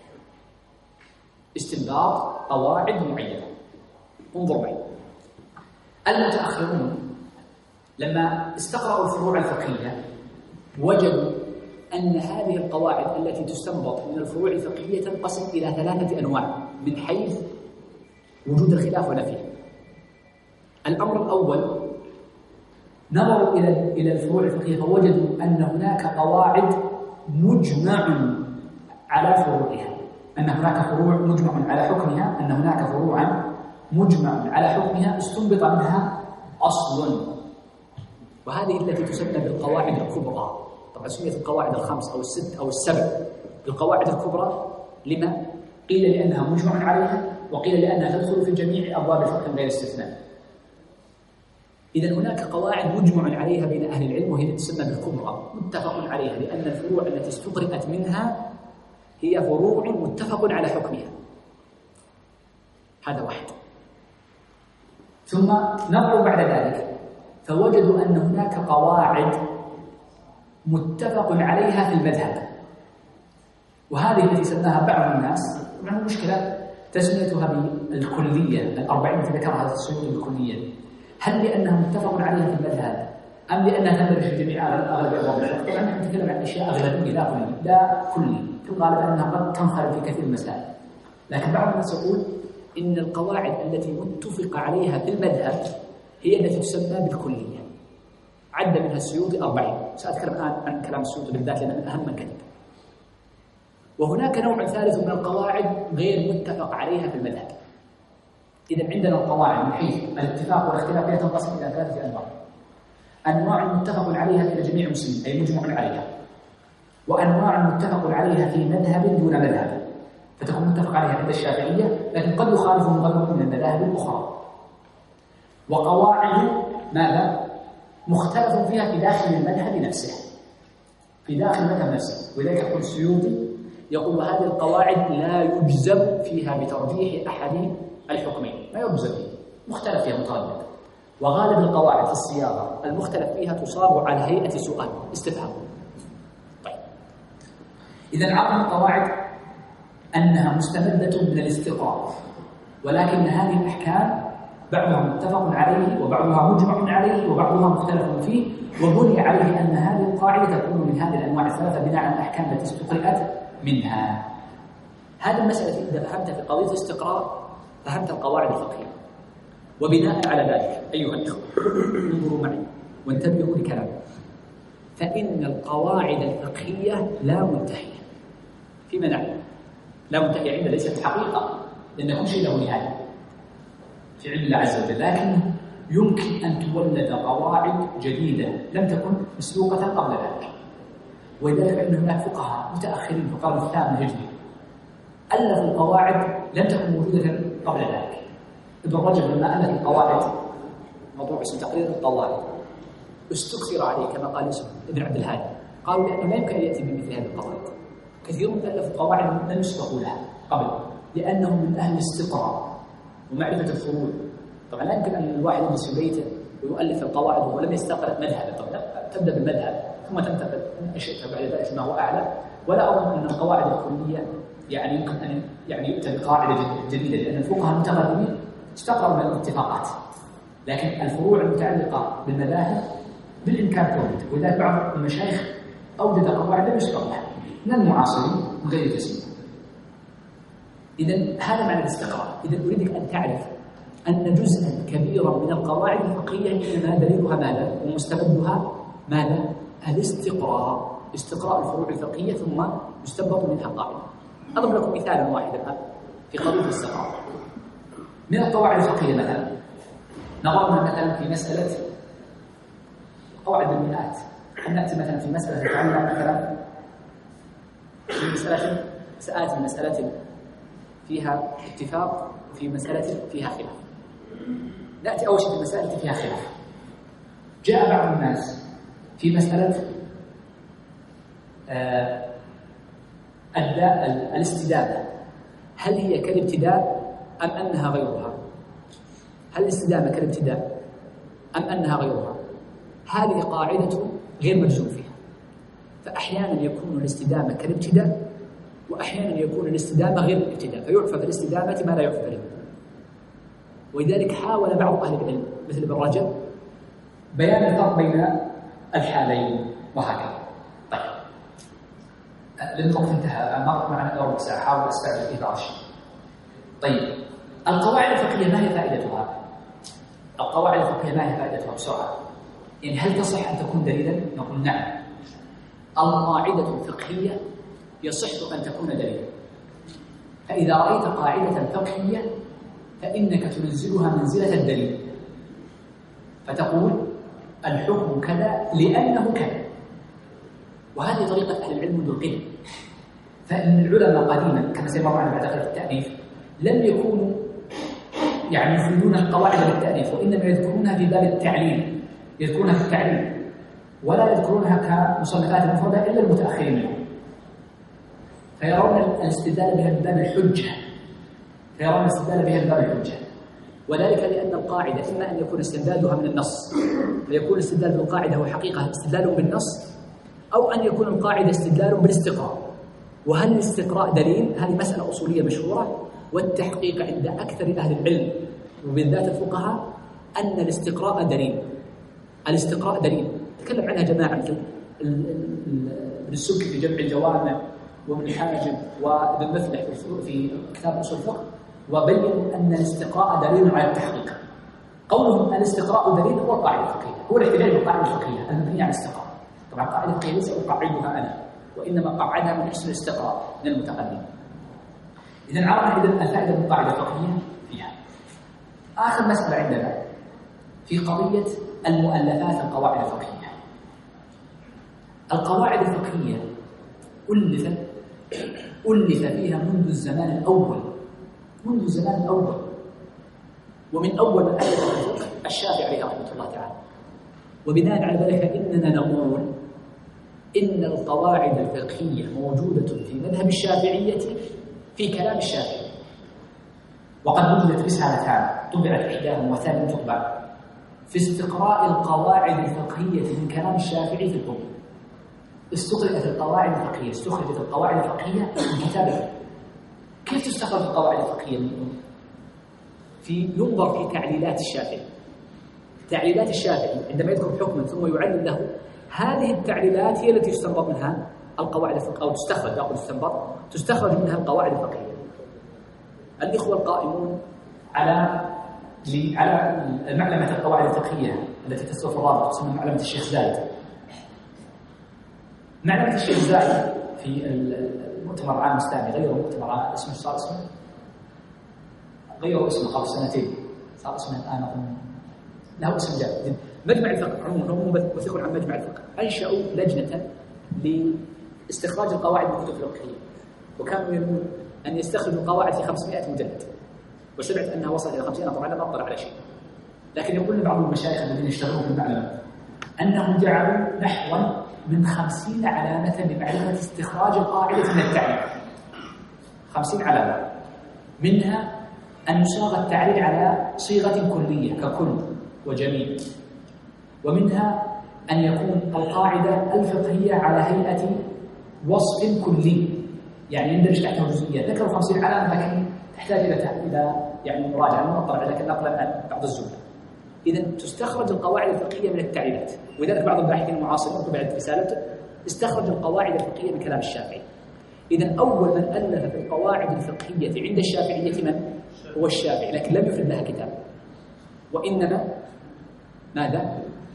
استنباط قواعد معينة. انظر معي، المتأخرون لما استقرأوا الفروع الفقهية وجدوا أن هذه القواعد التي تستنبط من الفروع الفقهية تنقسم إلى 3 أنواع من حيث وجود الخلاف ونفيه. الأمر الأول، نظروا إلى الفروع الفقهية فوجدوا أن هناك قواعد مجمع على فروعها، أن هناك فروع مجمع على حكمها، أن هناك فروعا مجمع على حكمها استنبط منها أصل، وهذه التي تسمى بالقواعد الكبرى. طبعا سميت القواعد الخمس أو الست أو السبع بالقواعد الكبرى. لما؟ قيل لأنها مجمع عليها، وقيل لأنها تدخل في جميع أبواب الفقه من غير استثناء. إذا هناك قواعد مجمع عليها بين أهل العلم وهي تسمى بالكبرى، متفق عليها، لأن الفروع التي استقرأت منها هي فروع متفق على حكمها. هذا واحد. ثم نظروا بعد ذلك فوجدوا أن هناك قواعد متفق عليها في المذهب، وهذه التي سماها بعض الناس، طبعا المشكلة تسميتها بالكلية، 40 التي ذكرها السيوطي بالكلية. هل لأنها متفق عليها في المذهب أم لأنها تندرج في جميع أغلب أبواب الفقه؟ طبعا نحن نتكلم عن أشياء أغلبية لا كلي، في الغالب أنها قد تنخرط في كثير من المسائل، لكن بعض الناس يقول إن القواعد التي متفق عليها في المذهب هي التي تسمى بالكلية. عد منها السيوطي 40، سأتكلم الآن عن كلام السيوطي بالذات لأنه من أهم من كتب. وهناك نوع ثالث من القواعد غير متفق عليها في المذهب. إذا عندنا القواعد من حيث الاتفاق والاختلاف فيها تنقسم إلى 3 أنواع. أنواع متفق عليها في جميع المسلمين أي مجمع عليها، وأنواع متفق عليها في مذهب دون مذهب، فتكون متفق عليها عند الشافعية لكن قد يخالف غيرهم من المذاهب الأخرى. وقواعد ماذا؟ مختلف فيها في داخل المذهب نفسه، في داخل المذهب نفسه. ولذلك يقول السيوطي يقول هذه القواعد لا يجزم فيها بترجيح أحد الحكمين، ما يجزم فيها، مختلف فيها متردد. وغالب القواعد في الصياغة المختلف فيها تصاغ على هيئة سؤال استفهام. طيب، إذا عرض القواعد أنها مستمدة من الاستقراء، ولكن هذه الأحكام بعضها متفق عليه وبعضها مجمع عليه وبعضها مختلف فيه، وبني عليه أن هذه القاعدة تكون من هذه الأنواع الثلاثة بناء على الأحكام التي استقرأت منها. هذه المسألة إذا فهمت في قضية الاستقراء فهمت القواعد الفقهية. وبناء على ذلك أيها الإخوة انظروا معي وانتبهوا لكلامي، فإن القواعد الفقهية لا منتهية فيما نعلم. لا منتهي عنده، ليست حقيقة، لأن كل شيء له نهاية في علم الله عز وجل، لكنه يمكن أن تولد قواعد جديدة لم تكن مسبوقة قبل ذلك. ولذلك فإن هناك فقهاء متأخرين في القرن الثامن الهجري ألفوا قواعد لم تكن موجودة قبل ذلك. ابن رجب لما ألف القواعد، موضوع اسمه تقرير القواعد، استكثر عليه كما قال اسمه ابن عبد الهادي، قالوا لأنه لا يمكن أن يأتي بمثل هذه القواعد. كثير من ألفوا قواعد لم يسبقوا لها قبل، لأنهم من أهل الاستقراء ومعرفة الفروع. طبعا لا يمكن أن الواحد يجلس في بيته ويؤلف القواعد وهو لم يستقرأ مذهبا. طبعا تبدأ بالمذهب ثم تنتقل إن شئت بعد ذلك ما هو أعلى. ولا أظن أن القواعد الكلية يعني يمكن أن يؤتى بقاعدة جديدة، لأن الفقهاء المتقدمين استقروا من الاتفاقات، لكن الفروع المتعلقة بالمذاهب بالإمكان توجد. ولذلك بعض المشايخ أوجد قواعد لم يسبق لها من المعاصرين من غير تسمية. إذن هذا معنى الاستقراء. إذن أريدك أن تعرف أن جزءا كبيرا من القواعد الفقهية إنما دليلها ماذا؟ ومستمدها ماذا؟ الاستقراء، استقراء الفروع الفقهية ثم يستنبط منها قاعدة. أضرب لكم مثالا واحدا الآن في قضية الاستقراء. من القواعد الفقهية مثلا نظرنا مثلا في مسألة قواعد المئات، أن نأتي مثلا في مسألة تتعلق مثلا في مسألة سآتي مسألة فيها اتفاق وفي مسألة فيها خلاف. نأتي أول شيء في مسألة فيها خلاف. جاء بعض الناس في مسألة الاستدامة، هل هي كالابتداء أم أنها غيرها؟ هل الاستدامة كالابتداء أم أنها غيرها؟ هذه قاعدة غير مجزوم فيها، فأحيانا يكون الاستدامة كالابتداء وأحيانا يكون الاستدامة غير الابتداء، فيعرف في الاستدامة ما لا يعرف في الابتداء. ولذلك حاول بعض أهل العلم مثل ابن رجب بيان الفرق بين الحالين وهكذا. طيب لأن الوقت انتهى، مرت معنا ربع ساعة، حاول أستعجل إذا شيء. طيب القواعد الفقهية ما هي فائدتها؟ القواعد الفقهية ما هي فائدتها بسرعة؟ يعني هل تصح أن تكون دليلا؟ نقول نعم. القاعدة الفقهية يصح أن تكون دليلا. فإذا رأيت قاعدة فقهية فإنك تنزلها منزلة الدليل، فتقول الحكم كذا لأنه كذا. وهذه طريقة أهل العلم منذ القدم. فإن العلماء قديما كما سيمر معنا بعد ذلك في التأليف لم يكونوا يعني يفردون القواعد للتأليف، وإنما يذكرونها في باب التعليل، يذكرونها في التعليل ولا يذكرونها كمصنفات مفردة إلا المتأخرين منهم. فيرون الاستدلال بها من باب الحجة، وذلك لأن القاعدة إما أن يكون استدلالها من النص فيكون الاستدلال بالقاعدة هو حقيقة استدلال بالنص، أو أن يكون القاعدة استدلال بالاستقراء. وهل الاستقراء دليل؟ هذه مسألة أصولية مشهورة، والتحقيق عند أكثر أهل العلم وبالذات الفقهاء أن الاستقراء دليل. الاستقراء دليل تكلم عنها جماعة مثل ابن السبكي في جمع الجوامع وابن حاجب وابن مفلح في كتاب أصول الفقه، وبينوا أن الاستقراء دليل على التحقيق. قولهم الاستقراء دليل هو القاعدة الفقهية، هو الاحتجاج بالقاعدة الفقهية المبنية على الاستقراء. طبعا القاعدة الفقهية ليس أقعدها أنا، وإنما قعدها من حسن الاستقراء من المتقدمين. إذن عرفنا الفائدة من القاعدة الفقهية فيها. آخر مسألة عندنا في قضية المؤلفات القواعد الفقهية. القواعد الفقهية ألف فيها منذ الزمان الأول، ومن أول من ألف الفقه الشافعي عليه رحمة الله تعالى. وبناء على ذلك فإننا نقول إن القواعد الفقهية موجودة في مذهب الشافعية في كلام الشافعي، وقد وجدت رسالتان طبعت إحداهما والثانية تطبع في استقراء القواعد الفقهية من كلام الشافعي في الأم. استخرجت القواعد الفقهية من كتابه. كيف تستخرج القواعد الفقهية من الأم؟ ينظر في تعليلات الشافعي. تعليلات الشافعي عندما يذكر حكما ثم يعلل له، هذه التعليلات هي التي يستنبط منها القواعد الفقهية، أو تستخرج منها القواعد الفقهية. الإخوة القائمون على معلمة القواعد الفقهية التي تصدر في الرابط تسمى معلمة الشيخ زايد. معلمة الشيخ زايد في المؤتمر العام الإسلامي غيروا مؤتمر اسمه صار اسمه غيروا اسمه قبل سنتين، صار اسمه الآن له اسم جديد. مجمع الفقه عموما هم وثيقون عن مجمع الفقه أنشأوا لجنة لاستخراج القواعد من الكتب الفقهية، وكانوا ينوون أن يستخرجوا القواعد في 500 مجلد، وسمعت أنها وصلت إلى 50. طبعا لم أطلع على شيء، لكن يقول بعض المشايخ الذين يشتغلون في المعلومات أنهم جعلوا نحو من 50 علامة لمعرفة استخراج القاعدة من التعريف. 50 علامة، منها أن يصاغ التعريف على صيغة كلية ككل وجميع، ومنها أن يكون القاعدة الفقهية على هيئة وصف كلي، يعني يندرج تحته جزئيات. ذكروا 50 علامة لكن تحتاج إلى يعني مراجعة مطلع، لكن نقلا عن بعض الزملاء. إذا تستخرج القواعد الفقهية من التعريفات، ولذلك بعض الباحثين المعاصرين طبعت رسالته استخرج القواعد الفقهية من كلام الشافعي. إذا أول من ألف في القواعد الفقهية عند الشافعية من؟ هو الشافعي، لكن لم يفرد لها كتاب، وإنما ماذا؟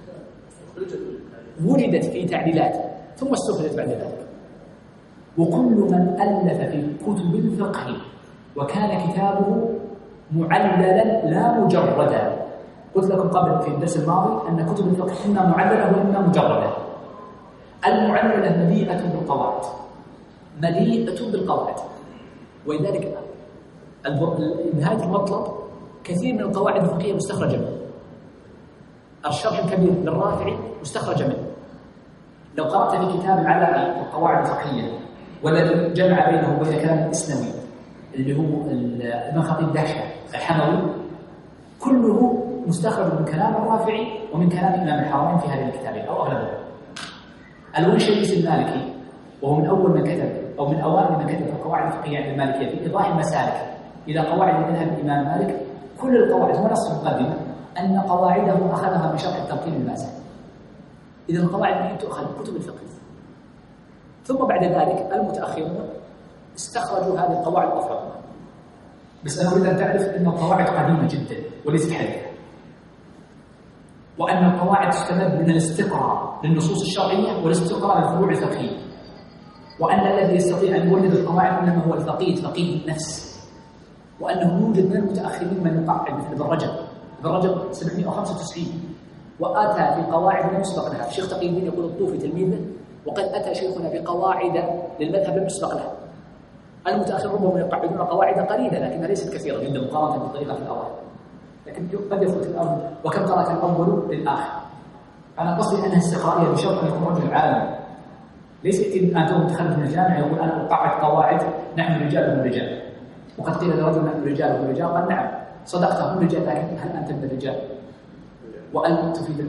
وجدت في تعليلات ثم استخرجت بعد ذلك. وكل من ألف في كتب الفقه وكان كتابه معللا لا مجردا، قلت لكم قبل في الدرس الماضي أن كتب الفقه إما معللة وإما مجردة. المعللة مليئة بالقواعد، مليئة بالقواعد، ولذلك نهاية المطلب كثير من القواعد الفقهية مستخرجة منه. الشرح الكبير للرافعي مستخرج منه. لو قرأت في كتاب العلاقي القواعد الفقهية والذي جمع بينه وبين كلام الإسلامي اللي هو ابن خطيب دهشة الحموي، كله مستخرج من كلام الرافعي ومن كلام إمام الحرمين في هذه الكتابين أو أغلبه. الونشيري المالكي وهو من أول من كتب أو من أوائل من كتب القواعد الفقهية عند المالكية في إيضاح المسالك إلى قواعد مذهب الإمام مالك. كل القواعد ونص مقدمة أن قواعده أخذها من شرح التلقين الماسك. إذا القواعد هي تؤخذ من كتب الفقه، ثم بعد ذلك المتأخرون استخرجوا هذه القواعد الأخرى. بس أنا أريد أن تعرف أن القواعد قديمة جدا وليست حديثة، وأن القواعد تستمد من الاستقراء للنصوص الشرعية والاستقراء للفروع الفقهية، وأن الذي يستطيع أن يولد القواعد إنما هو فقيه النفس، وأنه يوجد من المتأخرين من يقعد مثل ابن رجب 795 وآتى في قواعد لم يسبق لها. الشيخ تقي الدين يقول الطوفي تلميذه وقد أتى شيخنا بقواعد للمذهب لم يسبق لها. المتأخرون ربما يقعدون قواعد قليلة لكنها ليست كثيرة جدا مقارنة بالطريقة الأول، لكن قد يفوت الأول وكم قرأت الأول للآخر. أنا قصدي أنها استقرائية بشرط أن يكون رجل عالم، ليس يأتي أنت متخرج من الجامعة يقول أنا أقعد قواعد نحن رجال هم رجال، وقد قيل لرجل نحن رجال هم رجال، قال نعم صدقت هم رجال، لكن هل أنت من الرجال؟ وأن تفيد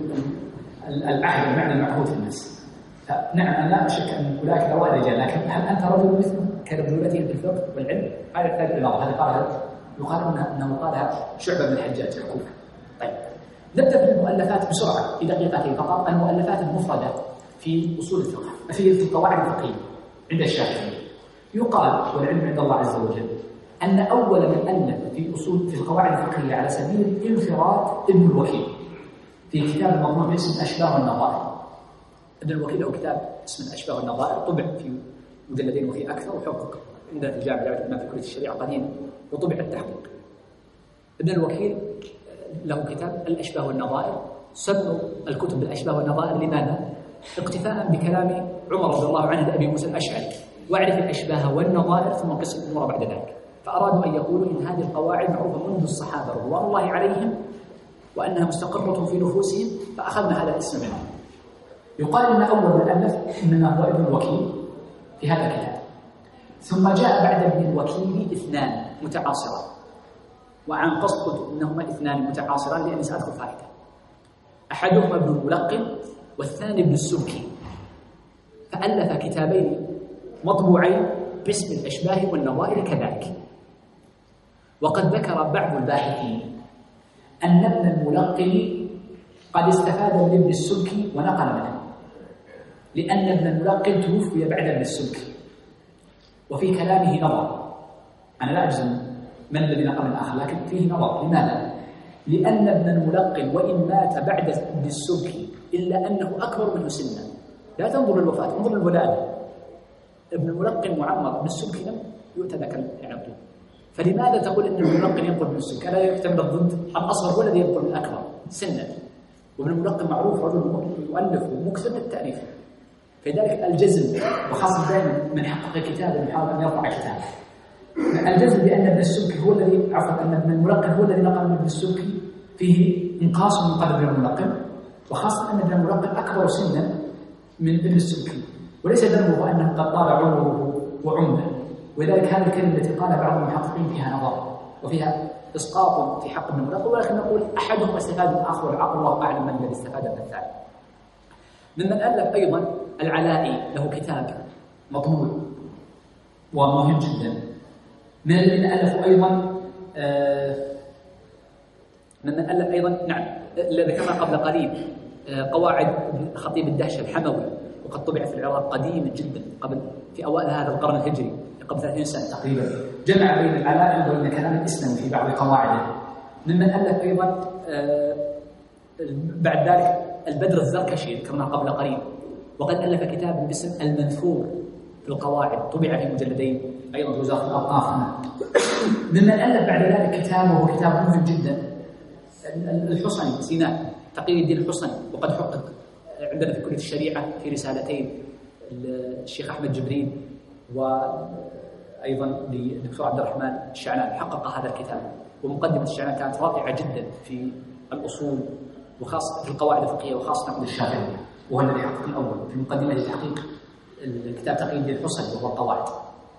العهد المعنى المعهود في الناس. فنعم أنا لا أشك أن أولئك الأوائل رجال، لكن هل أنت رجل مثله كرجولته في الفقه والعلم؟ هذا يحتاج إلى نظر. هذا قالها يقال أنه قالها شعبة بن الحجاج الكوفي. طيب نبدأ بالمؤلفات بسرعة في دقيقتين فقط. المؤلفات المفردة في أصول الفقه في القواعد الفقهية عند الشافعي يقال والعلم عند الله عز وجل أن أول من ألف في القواعد الفقهية على سبيل الانفراد ابن الوكيل في كتاب مضمون باسم الأشباه والنظائر. ابن الوكيل له كتاب اسمه الأشباه والنظائر طبع في مجلدين وفي أكثر، وحقق عندنا في الجامعة الإمام في كلية الشريعة قديما وطبع التحقيق. ابن الوكيل له كتاب الأشباه والنظائر، سموا الكتب بالأشباه والنظائر لماذا؟ اقتفاء بكلام عمر رضي الله عنه لأبي موسى الأشعري واعرف الأشباه والنظائر ثم قس الأمور بعد ذلك. فأرادوا أن يقولوا إن هذه القواعد معروفة منذ الصحابة رضوان الله عليهم وأنها مستقرة في نفوسهم، فأخذنا هذا الاسم منهم. يقال إن أول من ألف إنما هو ابن الوكيل في هذا الكتاب، ثم جاء بعد ابن الوكيل اثنان متعاصران، وعن قصد قلت إنهما اثنان متعاصران لأني سأدخل فائدة. أحدهما ابن الملقن والثاني ابن السبكي، فألف كتابين مطبوعين باسم الأشباه والنظائر كذلك. وقد ذكر بعض الباحثين أن ابن الملقن قد استفاد من ابن السبكي ونقل منه، لأن ابن الملقن توفي بعد ابن السبكي وفي كلامه نظر. أنا لا أجزم من الذي نقل من الآخر، لكن فيه نظر. لماذا؟ لأن ابن الملقن وإن مات بعد ابن السبكي إلا أنه أكبر منه سنا. لا تنظر للوفاة، انظر للولادة. ابن الملقن معمر بن السبكي لم يؤتى ذاك العقل. فلماذا تقول ان ابن الملقن ينقل من السبكي؟ لا يعتمد الضد، الأصغر هو الذي ينقل من الأكبر سنا، وابن الملقن معروف رجل مؤلف ومكثر بالتأليف، فلذلك الجزم، وخاصة دائما من حقق كتابه يحاول أن يرفع كتابه، الجزم بأن ابن السبكي هو الذي أن ابن الملقن هو الذي نقل من ابن السبكي فيه إنقاص من قدر ابن الملقن، وخاصة أن ابن الملقن أكبر سنا من ابن السبكي، وليس ذنبه أنه قد طال عمره وعمره، ولذلك هذه الكلمة التي قال بعض المحققين فيها نظر وفيها إسقاط في حق ابن الملقن، ولكن نقول أحدهم استفاد من الآخر والعقل الله أعلم من الذي استفاد من الثاني. ممن ألف أيضا العلائي له كتاب مطبوع ومهم جدا. من الذين ألفوا أيضا نعم ذكرنا قبل قليل قواعد خطيب الدهشة الحموي، وقد طبع في العراق قديما جدا في أوائل هذا القرن الهجري قبل 30 سنة تقريبا، جمع بين العلائي وبين كلام الإسلام في بعض قواعده. ممن ألف أيضا بعد ذلك البدر الزركشي ذكرنا قبل قليل، وقد ألف كتاب باسم المنثور في القواعد، طبع في مجلدين أيضا في وزارة الأوقاف. ممن ألف بعد ذلك كتاب وهو كتاب مهم جدا الحصني سيناء، تقي الدين الحصني، وقد حقق عندنا في كلية الشريعة في رسالتين الشيخ أحمد جبريل وأيضا للدكتور عبد الرحمن الشعنان حقق هذا الكتاب، ومقدمة الشعنان كانت رائعة جدا في الأصول وخاصة في القواعد الفقهية وخاصة عند الشافعي، وهو الذي حقق الأول في مقدمة لتحقيق الكتاب تقي الدين الحصني وهو القواعد.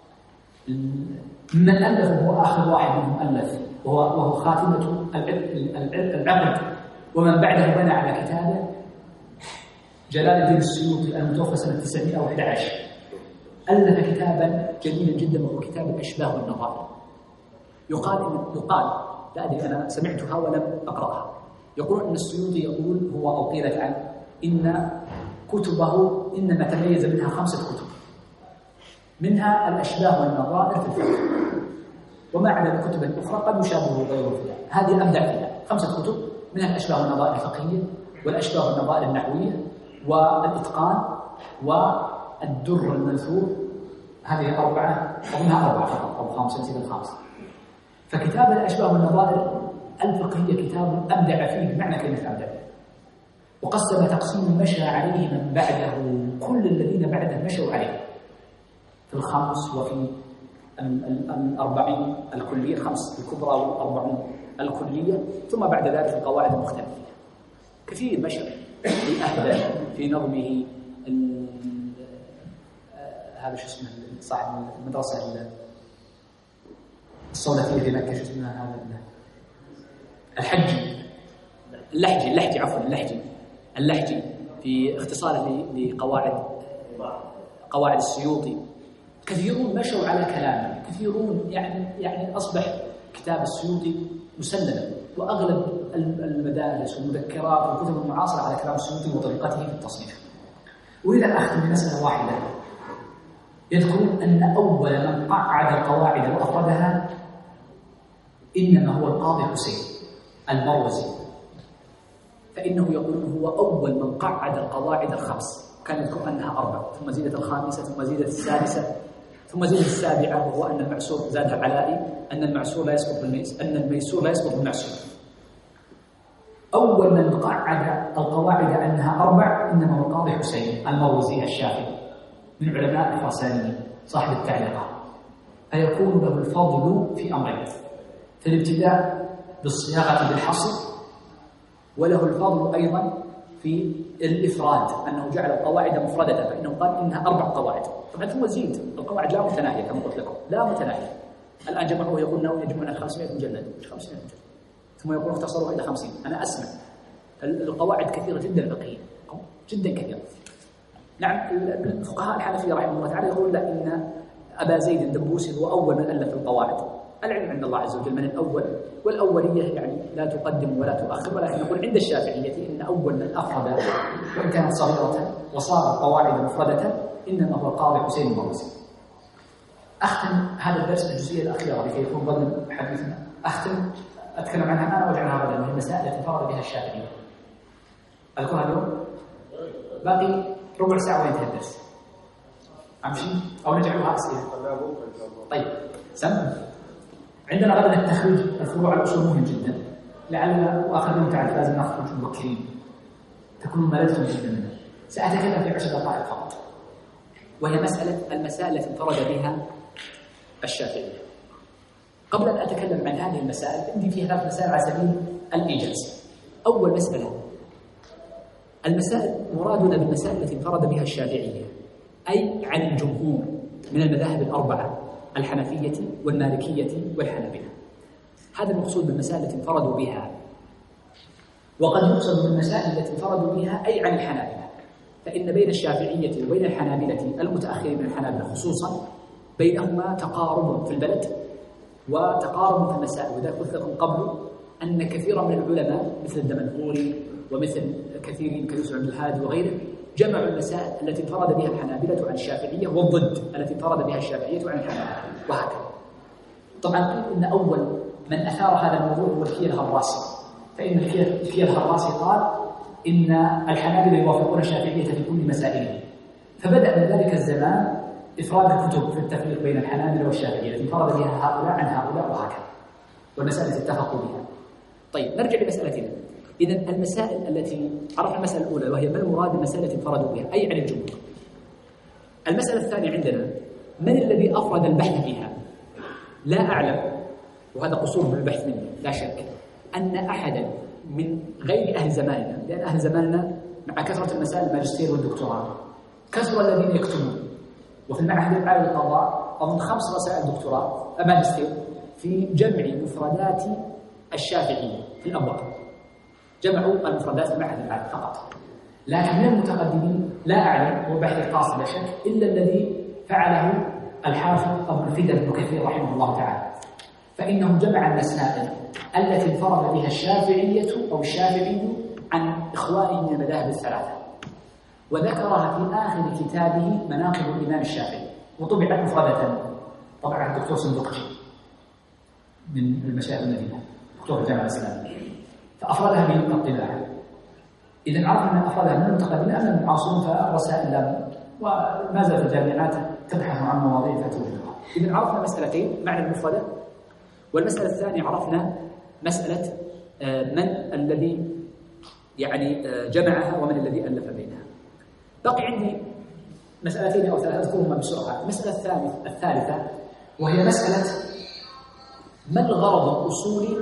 من ألف هو آخر واحد منهم ألف، وهو خاتمة العقد، ومن بعده بنى على كتابه جلال الدين السيوطي المتوفى سنة 911، ألف كتابا جميلا جدا وهو كتاب الأشباه والنظائر. يقال لا أدري أنا سمعتها ولم أقرأها، يقول أن السيوطي يقول هو أو قيلت عنه إن كتبه إنما تميز منها 5 كتب، منها الأشباه والنظائر في الفقه، وما عدا الكتب الأخرى قد يشابه غيره فيها، هذه أبدع فيها 5 كتب، منها الأشباه والنظائر الفقهية والأشباه والنظائر النحوية والإتقان والدر المنثور، هذه 4 ومنها 4 فقط أو 5 نسيب الخامس. فكتاب الأشباه والنظائر الفقهية كتاب أبدع فيه بمعنى كلمة أبدع، وقسم تقسيم مشى عليه من بعده، كل الذين بعده مشوا عليه في الخمس وفي 40 الكلية، 5 الكبرى و40 الكلية، ثم بعد ذلك القواعد المختلفة. كثير مشى في أهدى في نظمه هذا شو اسمه صاحب المدرسة الصولفية في مكة، شو اسمها هذا اللحجي في اختصاره لقواعد السيوطي. كثيرون مشوا على كلامه، كثيرون يعني أصبح كتاب السيوطي مسلما، وأغلب المدارس والمذكرات والكتب المعاصرة على كلام السيوطي وطريقته في التصنيف. أريد أن أختم بمسألة واحدة. يذكرون أن أول من قعد القواعد وأفردها إنما هو القاضي حسين المروزي، فإنه يقول هو أول من قعد القواعد ال5، كان يذكر أنها 4 ثم زيدت الخامسة ثم زيدت السادسة ثم زيدت السابعة، وهو أن المعسور زادها العلائي أن المعسور لا يسقط أن الميسور لا يسقط بالمعسور. أول من قعد القواعد أنها 4 إنما هو القاضي حسين المروزي الشافعي من علماء الخراسانيين صاحب التعليقات، فيكون له الفضل في أمرين: في الابتداء بالصياغة بالحصر، وله الفضل أيضا في الإفراد، أنه جعل القواعد مفردة، فإنه قال إنها 4 قواعد. طبعا ثم زيد القواعد لا متناهية كما قلت لكم، لا متناهية. الآن جمعوا يقول أنه يجمعون 500 مجلد، 500 مجلد، ثم يقول اختصروا إلى 50. أنا أسمع القواعد كثيرة جدا فقهية، جدا كثيرة. نعم الفقهاء الحنفية رحمه الله تعالى يقول لا إن أبا زيد الدبوسي هو أول من ألف القواعد. العلم عند الله عز وجل من الأول، والأولية يعني لا تقدم ولا تؤخر، ولكن نقول عند الشافعية إن أول من أفرد وإن كانت صغيرة وصار القواعد مفردة إنما هو القاضي حسين المروزي. أختم هذا الدرس بالجزئية الأخيرة لكي يكون ضمن حديثنا. أتكلم عنها الآن وأجعلها غدا، من المسائل التي فرض بها الشافعية. أذكرها اليوم؟ باقي ربع ساعة وينتهي الدرس. أمشي أو نجعلها أسئلة؟ طيب سم. عندنا غدا التخريج الفروع الأصول مهم جدا، لعلنا وآخر يوم تعرف لازم نخرج مبكرين تكونوا مللتم جدا منه. سأتكلم في 10 دقائق فقط، وهي المسائل التي انفرد بها الشافعية. قبل أن أتكلم عن هذه المسائل عندي فيها 3 مسائل على سبيل الإيجاز. أول مسألة، المسائل مرادنا بالمسائل التي انفرد بها الشافعية أي عن الجمهور من المذاهب الأربعة، الحنفية والمالكية والحنابلة. هذا المقصود بالمسائل التي انفردوا بها. وقد يقصد بالمسائل التي انفردوا بها أي عن الحنابلة، فإن بين الشافعية وبين الحنابلة المتأخرين من الحنابلة خصوصا بينهما تقارب في البلد وتقارب في المسائل. وذلك قلت لكم قبل أن كثيرا من العلماء مثل الدمنهوري ومثل كثيرين كيوسف عبد الهادي وغيره جمعوا المسائل التي انفرد بها الحنابلة عن الشافعية والضد التي انفرد بها الشافعية عن الحنابلة وهكذا. طبعا إن أول من أثار هذا الموضوع هو الكيل الهراسي، فإن الكيل الهراسي قال إن الحنابلة يوافقون الشافعية في كل مسائلهم، فبدأ من ذلك الزمان إفراد الكتب في التفريق بين الحنابلة والشافعية التي انفرد بها هؤلاء عن هؤلاء وهكذا، والمسائل التي اتفقوا بها. طيب نرجع لمسألتنا. إذن المسائل التي عرفنا المسألة الأولى وهي ما المراد بالمسائل التي انفردوا بها أي عن الجمهور. المسألة الثانية عندنا من الذي أفرد البحث فيها؟ لا أعلم، وهذا قصور بالبحث مني لا شك، أن أحدا من غير أهل زماننا، لأن أهل زماننا مع كثرة المسائل الماجستير والدكتوراه كثر الذين يكتبون، وفي المعهد العالي للقضاء أظن 5 رسائل دكتوراه ماجستير في جمع مفردات الشافعية في الأبواب، جمعوا المفردات في المعهد العالي فقط. لكن من المتقدمين لا أعلم، هو بحث خاص لا شك، إلا الذي فعله الحافظ أبو الفدا بن كثير رحمه الله تعالى، فإنه جمع المسائل التي انفرد بها الشافعية أو الشافعي عن إخوانه من المذاهب الثلاثة، وذكرها في آخر كتابه مناقب الإمام الشافعي، وطبعت مفردة طبعا الدكتور صندوقجي من المشايخ المدينة، دكتور الجامعة الإسلامية، فأفردها بالطباعة. إذا عرفنا أن أفردها من المتقدمين أم من المعاصرين فالرسائل وما زالت الجامعات تبحث عن مواضيع فتوجدها. إذا عرفنا مسألتين، معنى المفردة، والمسألة الثانية عرفنا مسألة من الذي يعني جمعها ومن الذي ألف بينها. بقي عندي مسألتين أو 3 أذكرهما بسرعة. المسألة الثالثة وهي مسألة ما الغرض الأصولي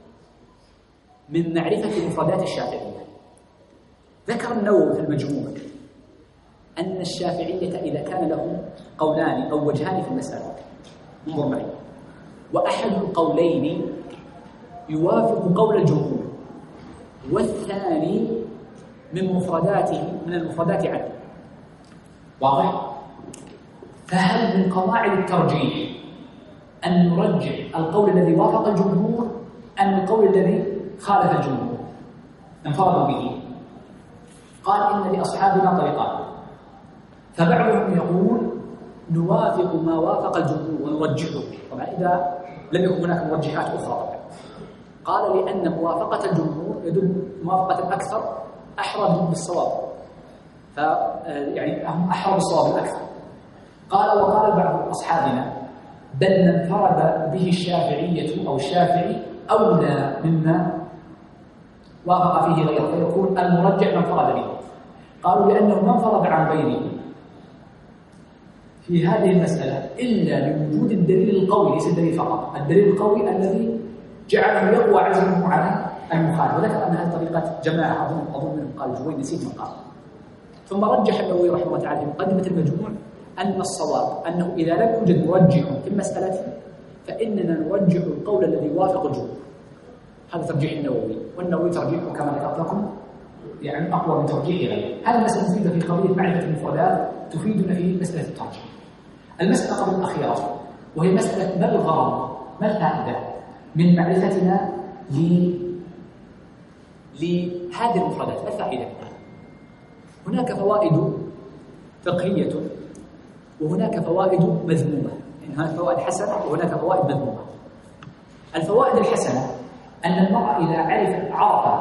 من معرفة مفردات الشافعية. ذكر النووي في المجموع أن الشافعية إذا كان له قولان أو وجهان في المسألة، انظر معي، وأحد القولين يوافق قول الجمهور والثاني من المفردات عنه، واضح؟ فهل من قواعد الترجيح أن نرجح القول الذي وافق الجمهور أم القول الذي خالف الجمهور انفردوا به؟ قال إن لأصحابنا طريقان، فبعضهم يقول نوافق ما وافق الجمهور ونرجحه، طبعا إذا لم يكن هناك مرجحات أخرى. قال لأن موافقة الجمهور يدل موافقة الأكثر أحرى بالصواب، يعني هم أحرى بالصواب الأكثر. قال وقال بعض أصحابنا بل من انفرد به الشافعية أو الشافعي أولى مما وافق فيه غيره، فيكون المرجح من انفرد به. قالوا لأنه ما انفرد عن غيره في هذه المسألة إلا لوجود الدليل القوي، ليس الدليل فقط، الدليل القوي الذي جعله يقوى عزمه على المخالف. وذكر أن هذه طريقة جماعة أظن منهم قال جوين، نسيت من قال. ثم رجح النووي رحمه الله تعالى في مقدمة المجموع أن الصواب أنه إذا لم يوجد مرجح في المسألة فإننا نرجح القول الذي يوافق الجمهور. هذا ترجيح النووي، والنووي ترجيحه كما ذكرت لكم يعني أقوى من ترجيح غيره. هذه المسألة مفيدة في قضية معرفة المفردات، تفيدنا في مسألة الترجيح. المسألة قبل الأخيرة وهي مسألة ما الغرض، ما الفائدة من معرفتنا لهذه المفردات، ما الفائدة؟ هناك فوائد فقهية وهناك فوائد مذمومة، يعني هناك فوائد حسنة وهناك فوائد مذمومة. الفوائد الحسنة أن المرء إذا عرف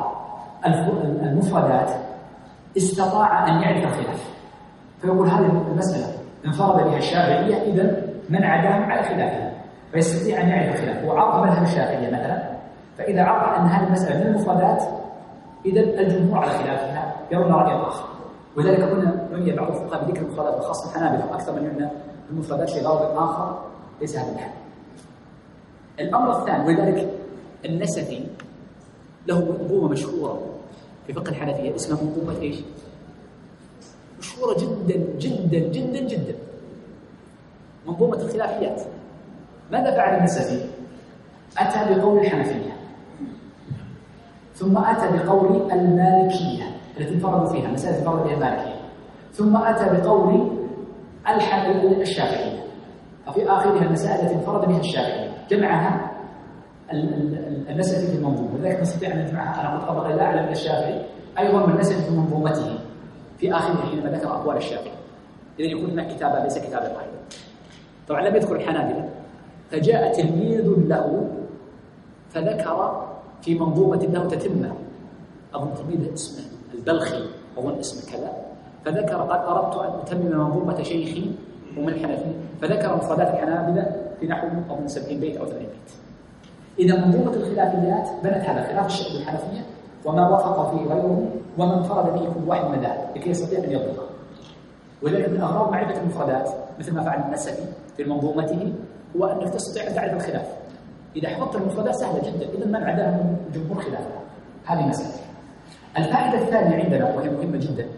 المفردات استطاع أن يعرف الخلاف، فيقول هذه المسألة انفرد بها الشافعية إذا من عداهم على خلافها، فيستطيع أن يعرف خلافه. وعرض مذهب الشافعية مثلا، فإذا عرف أن هذه المسألة من المفردات إذا الجمهور على خلافها يرون رأيا آخر. ولذلك كنا عني بعض الفقهاء بذكر المفردات وخاصة الحنابلة أكثر من يعنى المفردات لغرض آخر ليس هذا الحال. الأمر الثاني، ولذلك النسفي له منظومة مشهورة في فقه الحنفية اسمها منظومة إيش؟ مشهورة جدا جدا جدا جدا، منظومة الخلافيات. ماذا فعل النسفي؟ أتى بقول الحنفية، ثم أتى بقول المالكية التي انفردوا فيها، مسألة انفرد بها المالكية، ثم أتى بقول الشافعية، وفي آخرها المسائل التي انفرد بها الشافعية. جمعها النسفي في المنظومة، ولذلك نستطيع أن نجمعها. أنا قلت طبقا لا أعلم الشافعي أيضا من النسفي في منظومته في آخرها حينما ذكر أقوال الشافعي. إذن يكون هناك كتابة ليس كتابا واحدا. طبعا لم يذكر الحنابلة، فجاء تلميذ له فذكر في منظومة له تتمة، أظن تلميذ اسمه البلخي، أظن اسمه كذا، فذكر قد أردت أن أتمم منظومة شيخي ومن الحنفي، فذكر مفردات الحنابلة في نحو أظن 70 بيت أو 80 بيت. إذا منظومة الخلافيات بنت على خلاف الشعب الحنفية وما وافق فيه غيره وما انفرد به كل واحد من ذلك لكي يستطيع أن يضبطه. ولذلك من أغراض معرفة المفردات مثل ما فعل النسفي في منظومته هو أنك تستطيع أن تعرف الخلاف. إذا حفظت المفردات سهلة جدا، إذا من عداها من جمهور خلافها. هذه مسألة. الفائدة الثانية عندنا وهي مهمة جدا،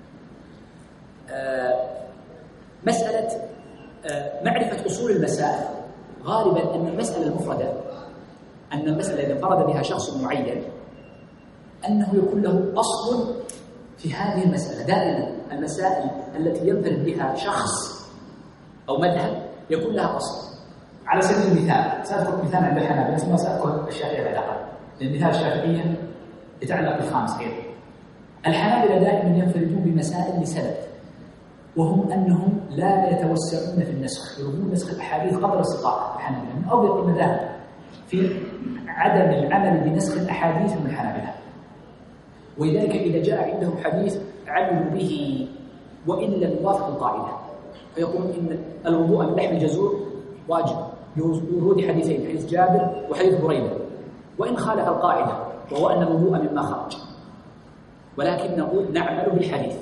مسألة معرفة أصول المسائل. غالبا أن المسألة المفردة، أن المسألة إذا انفرد بها شخص معين أنه يكون له أصل في هذه المسألة. دائما المسائل التي ينفرد بها شخص أو مذهب يكون لها أصل. على سبيل المثال سأذكر مثال عند الحنابلة ثم سأذكر الشافعية بعد قليل، لأن مثال الشافعية يتعلق بالخامس أيضا. الحنابلة دائما ينفردون بمسائل لسبب، وهم أنهم لا يتوسعون في النسخ، يرغبون نسخ الأحاديث قدر الاستطاعة. الحنابلة من أوضح المذاهب في عدم العمل بنسخ الأحاديث من الحنابلة، ولذلك إذا جاء عندهم حديث عملوا به وإن لم يوافق القاعدة، فيقولون إن الوضوء من لحم الجزور واجب لورود حديثين، حديث جابر وحديث بريدة، وإن خالف القاعدة وهو أن الوضوء مما خرج، ولكن نقول نعمل بالحديث.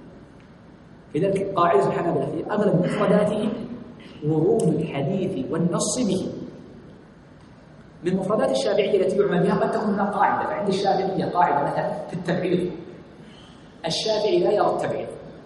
لذلك قاعدة الحنابلة في أغلب مفرداتهم ورود الحديث والنص به. من مفردات الشافعية التي يعمل بها قد تكون قاعدة، فعند الشافعية قاعدة مثلا في التبعيض، الشافعي لا يرى التبعيض،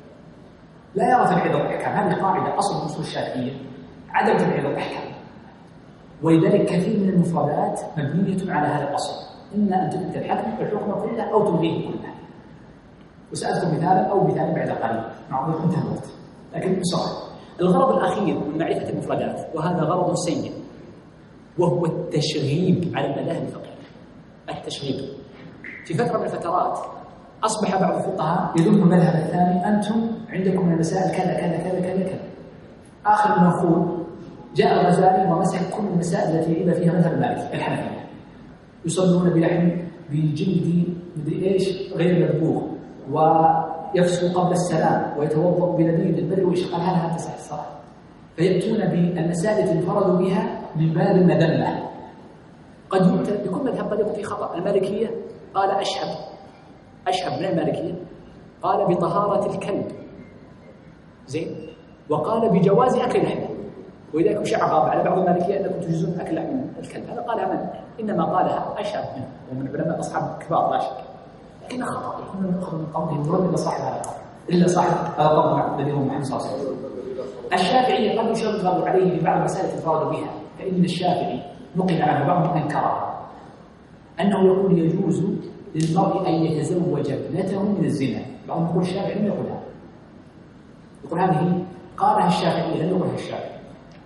لا يرى تبعيض الأحكام. هذه قاعدة أصل من أصول الشافعية، عدم تبعيض الأحكام. ولذلك كثير من المفردات مبنية على هذا الأصل، إما أن تثبت الحكم كله أو تلغيه كله. وسأذكر مثالا أو مثال بعد قليل، معروف انتهى الوقت، لكن بسرعة. الغرض الأخير من معرفة المفردات، وهذا غرض سيء، وهو التشغيب على المذاهب الفقهية. التشغيب في فترة من الفترات أصبح بعض الفقهاء يذم المذهب الثاني، أنتم عندكم من المسائل كذا كذا كذا كذا كذا. آخر ما نقول جاء الغزالي ومسح كل المسائل التي يريد فيها مذهب المالكي الحنفية، يصلون بلحم بجلد مدري ايش غير مذبوح، ويفسق قبل السلام، ويتوضأ بلبيد البر ويشقى لها تصح الصلاة. فيأتون بالمسائل التي انفردوا بها من باب المذمة. قد يؤتى بكل مذهب قد يكون في خطأ. المالكية قال أشهب من المالكية قال بطهارة الكلب زين، وقال بجواز أكل لحمه، ولذلك شاع غاب على بعض المالكية أنكم تجوزون أكل لحم الكلب. هذا قالها من؟ إنما قالها أشهب منه ومن علماء أصحاب كبار لا شك، لكن خطأ. يكون نأخذ من قوله يرد إلا صاحب هذا القول، إلا صاحب هذا القول الذي هو محمد صلى الله عليه وسلم. الشافعي قد يشغل عليه ببعض المسائل انفراد بها، فإن الشافعي نقل عنه بعض أنكرها أنه يقول يجوز للمرء أن يتزوج ابنته من الزنا. بعضهم يقول الشافعي لم يقولها، يقول هذه قالها الشافعي لم يقولها الشافعي.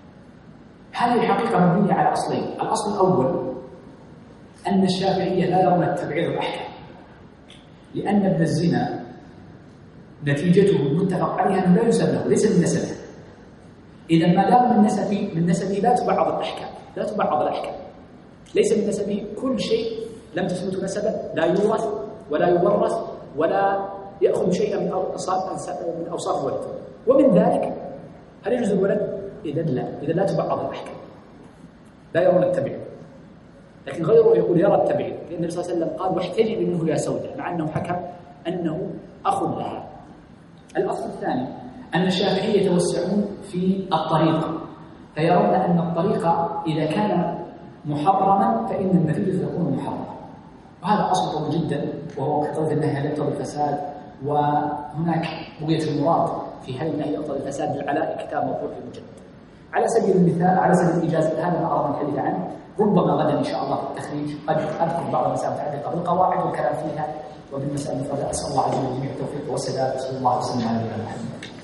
هذه الحقيقة مبنية على أصلين. الأصل الأول أن الشافعية لا يرون التبعيض الأحكام، لأن ابن الزنا نتيجته المتفق عليها أنه لا يسمى، ليس من نسبه. إذا ما دام من نسبه لا تبعض الأحكام، لا تبعض الأحكام. ليس من نسبه كل شيء لم تثبت نسبا لا يورث ولا يورث ولا يأخذ شيئا من أوصاف الولد. ومن ذلك هل يجوز الولد؟ إذا لا تبعض الأحكام، لا يرون التبعيض، لكن غيره يقول يرى التبعيض، لأن النبي صلى الله عليه وسلم قال واحتجب منه يا سودة، مع أنه حكم أنه أخ لها. الأصل الثاني أن الشافعية يتوسعون في الطريقة، فيرون أن الطريقة إذا كان محرما فإن النتيجة تكون محرمة، وهذا أصل قوي جدا، وهو قضية النهي عن يقتضي الفساد. وهناك بقية المراد في هذا النهي يقتضي الفساد للعلاء كتاب مطبوع في مجلد. على سبيل المثال، على سبيل الإجازة، هذا ما أردنا الحديث عنه، ربما غدا إن شاء الله في التخريج قد أذكر بعض المسائل المتعلقة بالقواعد والكلام فيها وبالمسائل المفردة. أسأل الله عز وجل الجميع التوفيق والسداد، صلى الله وسلم على نبينا محمد.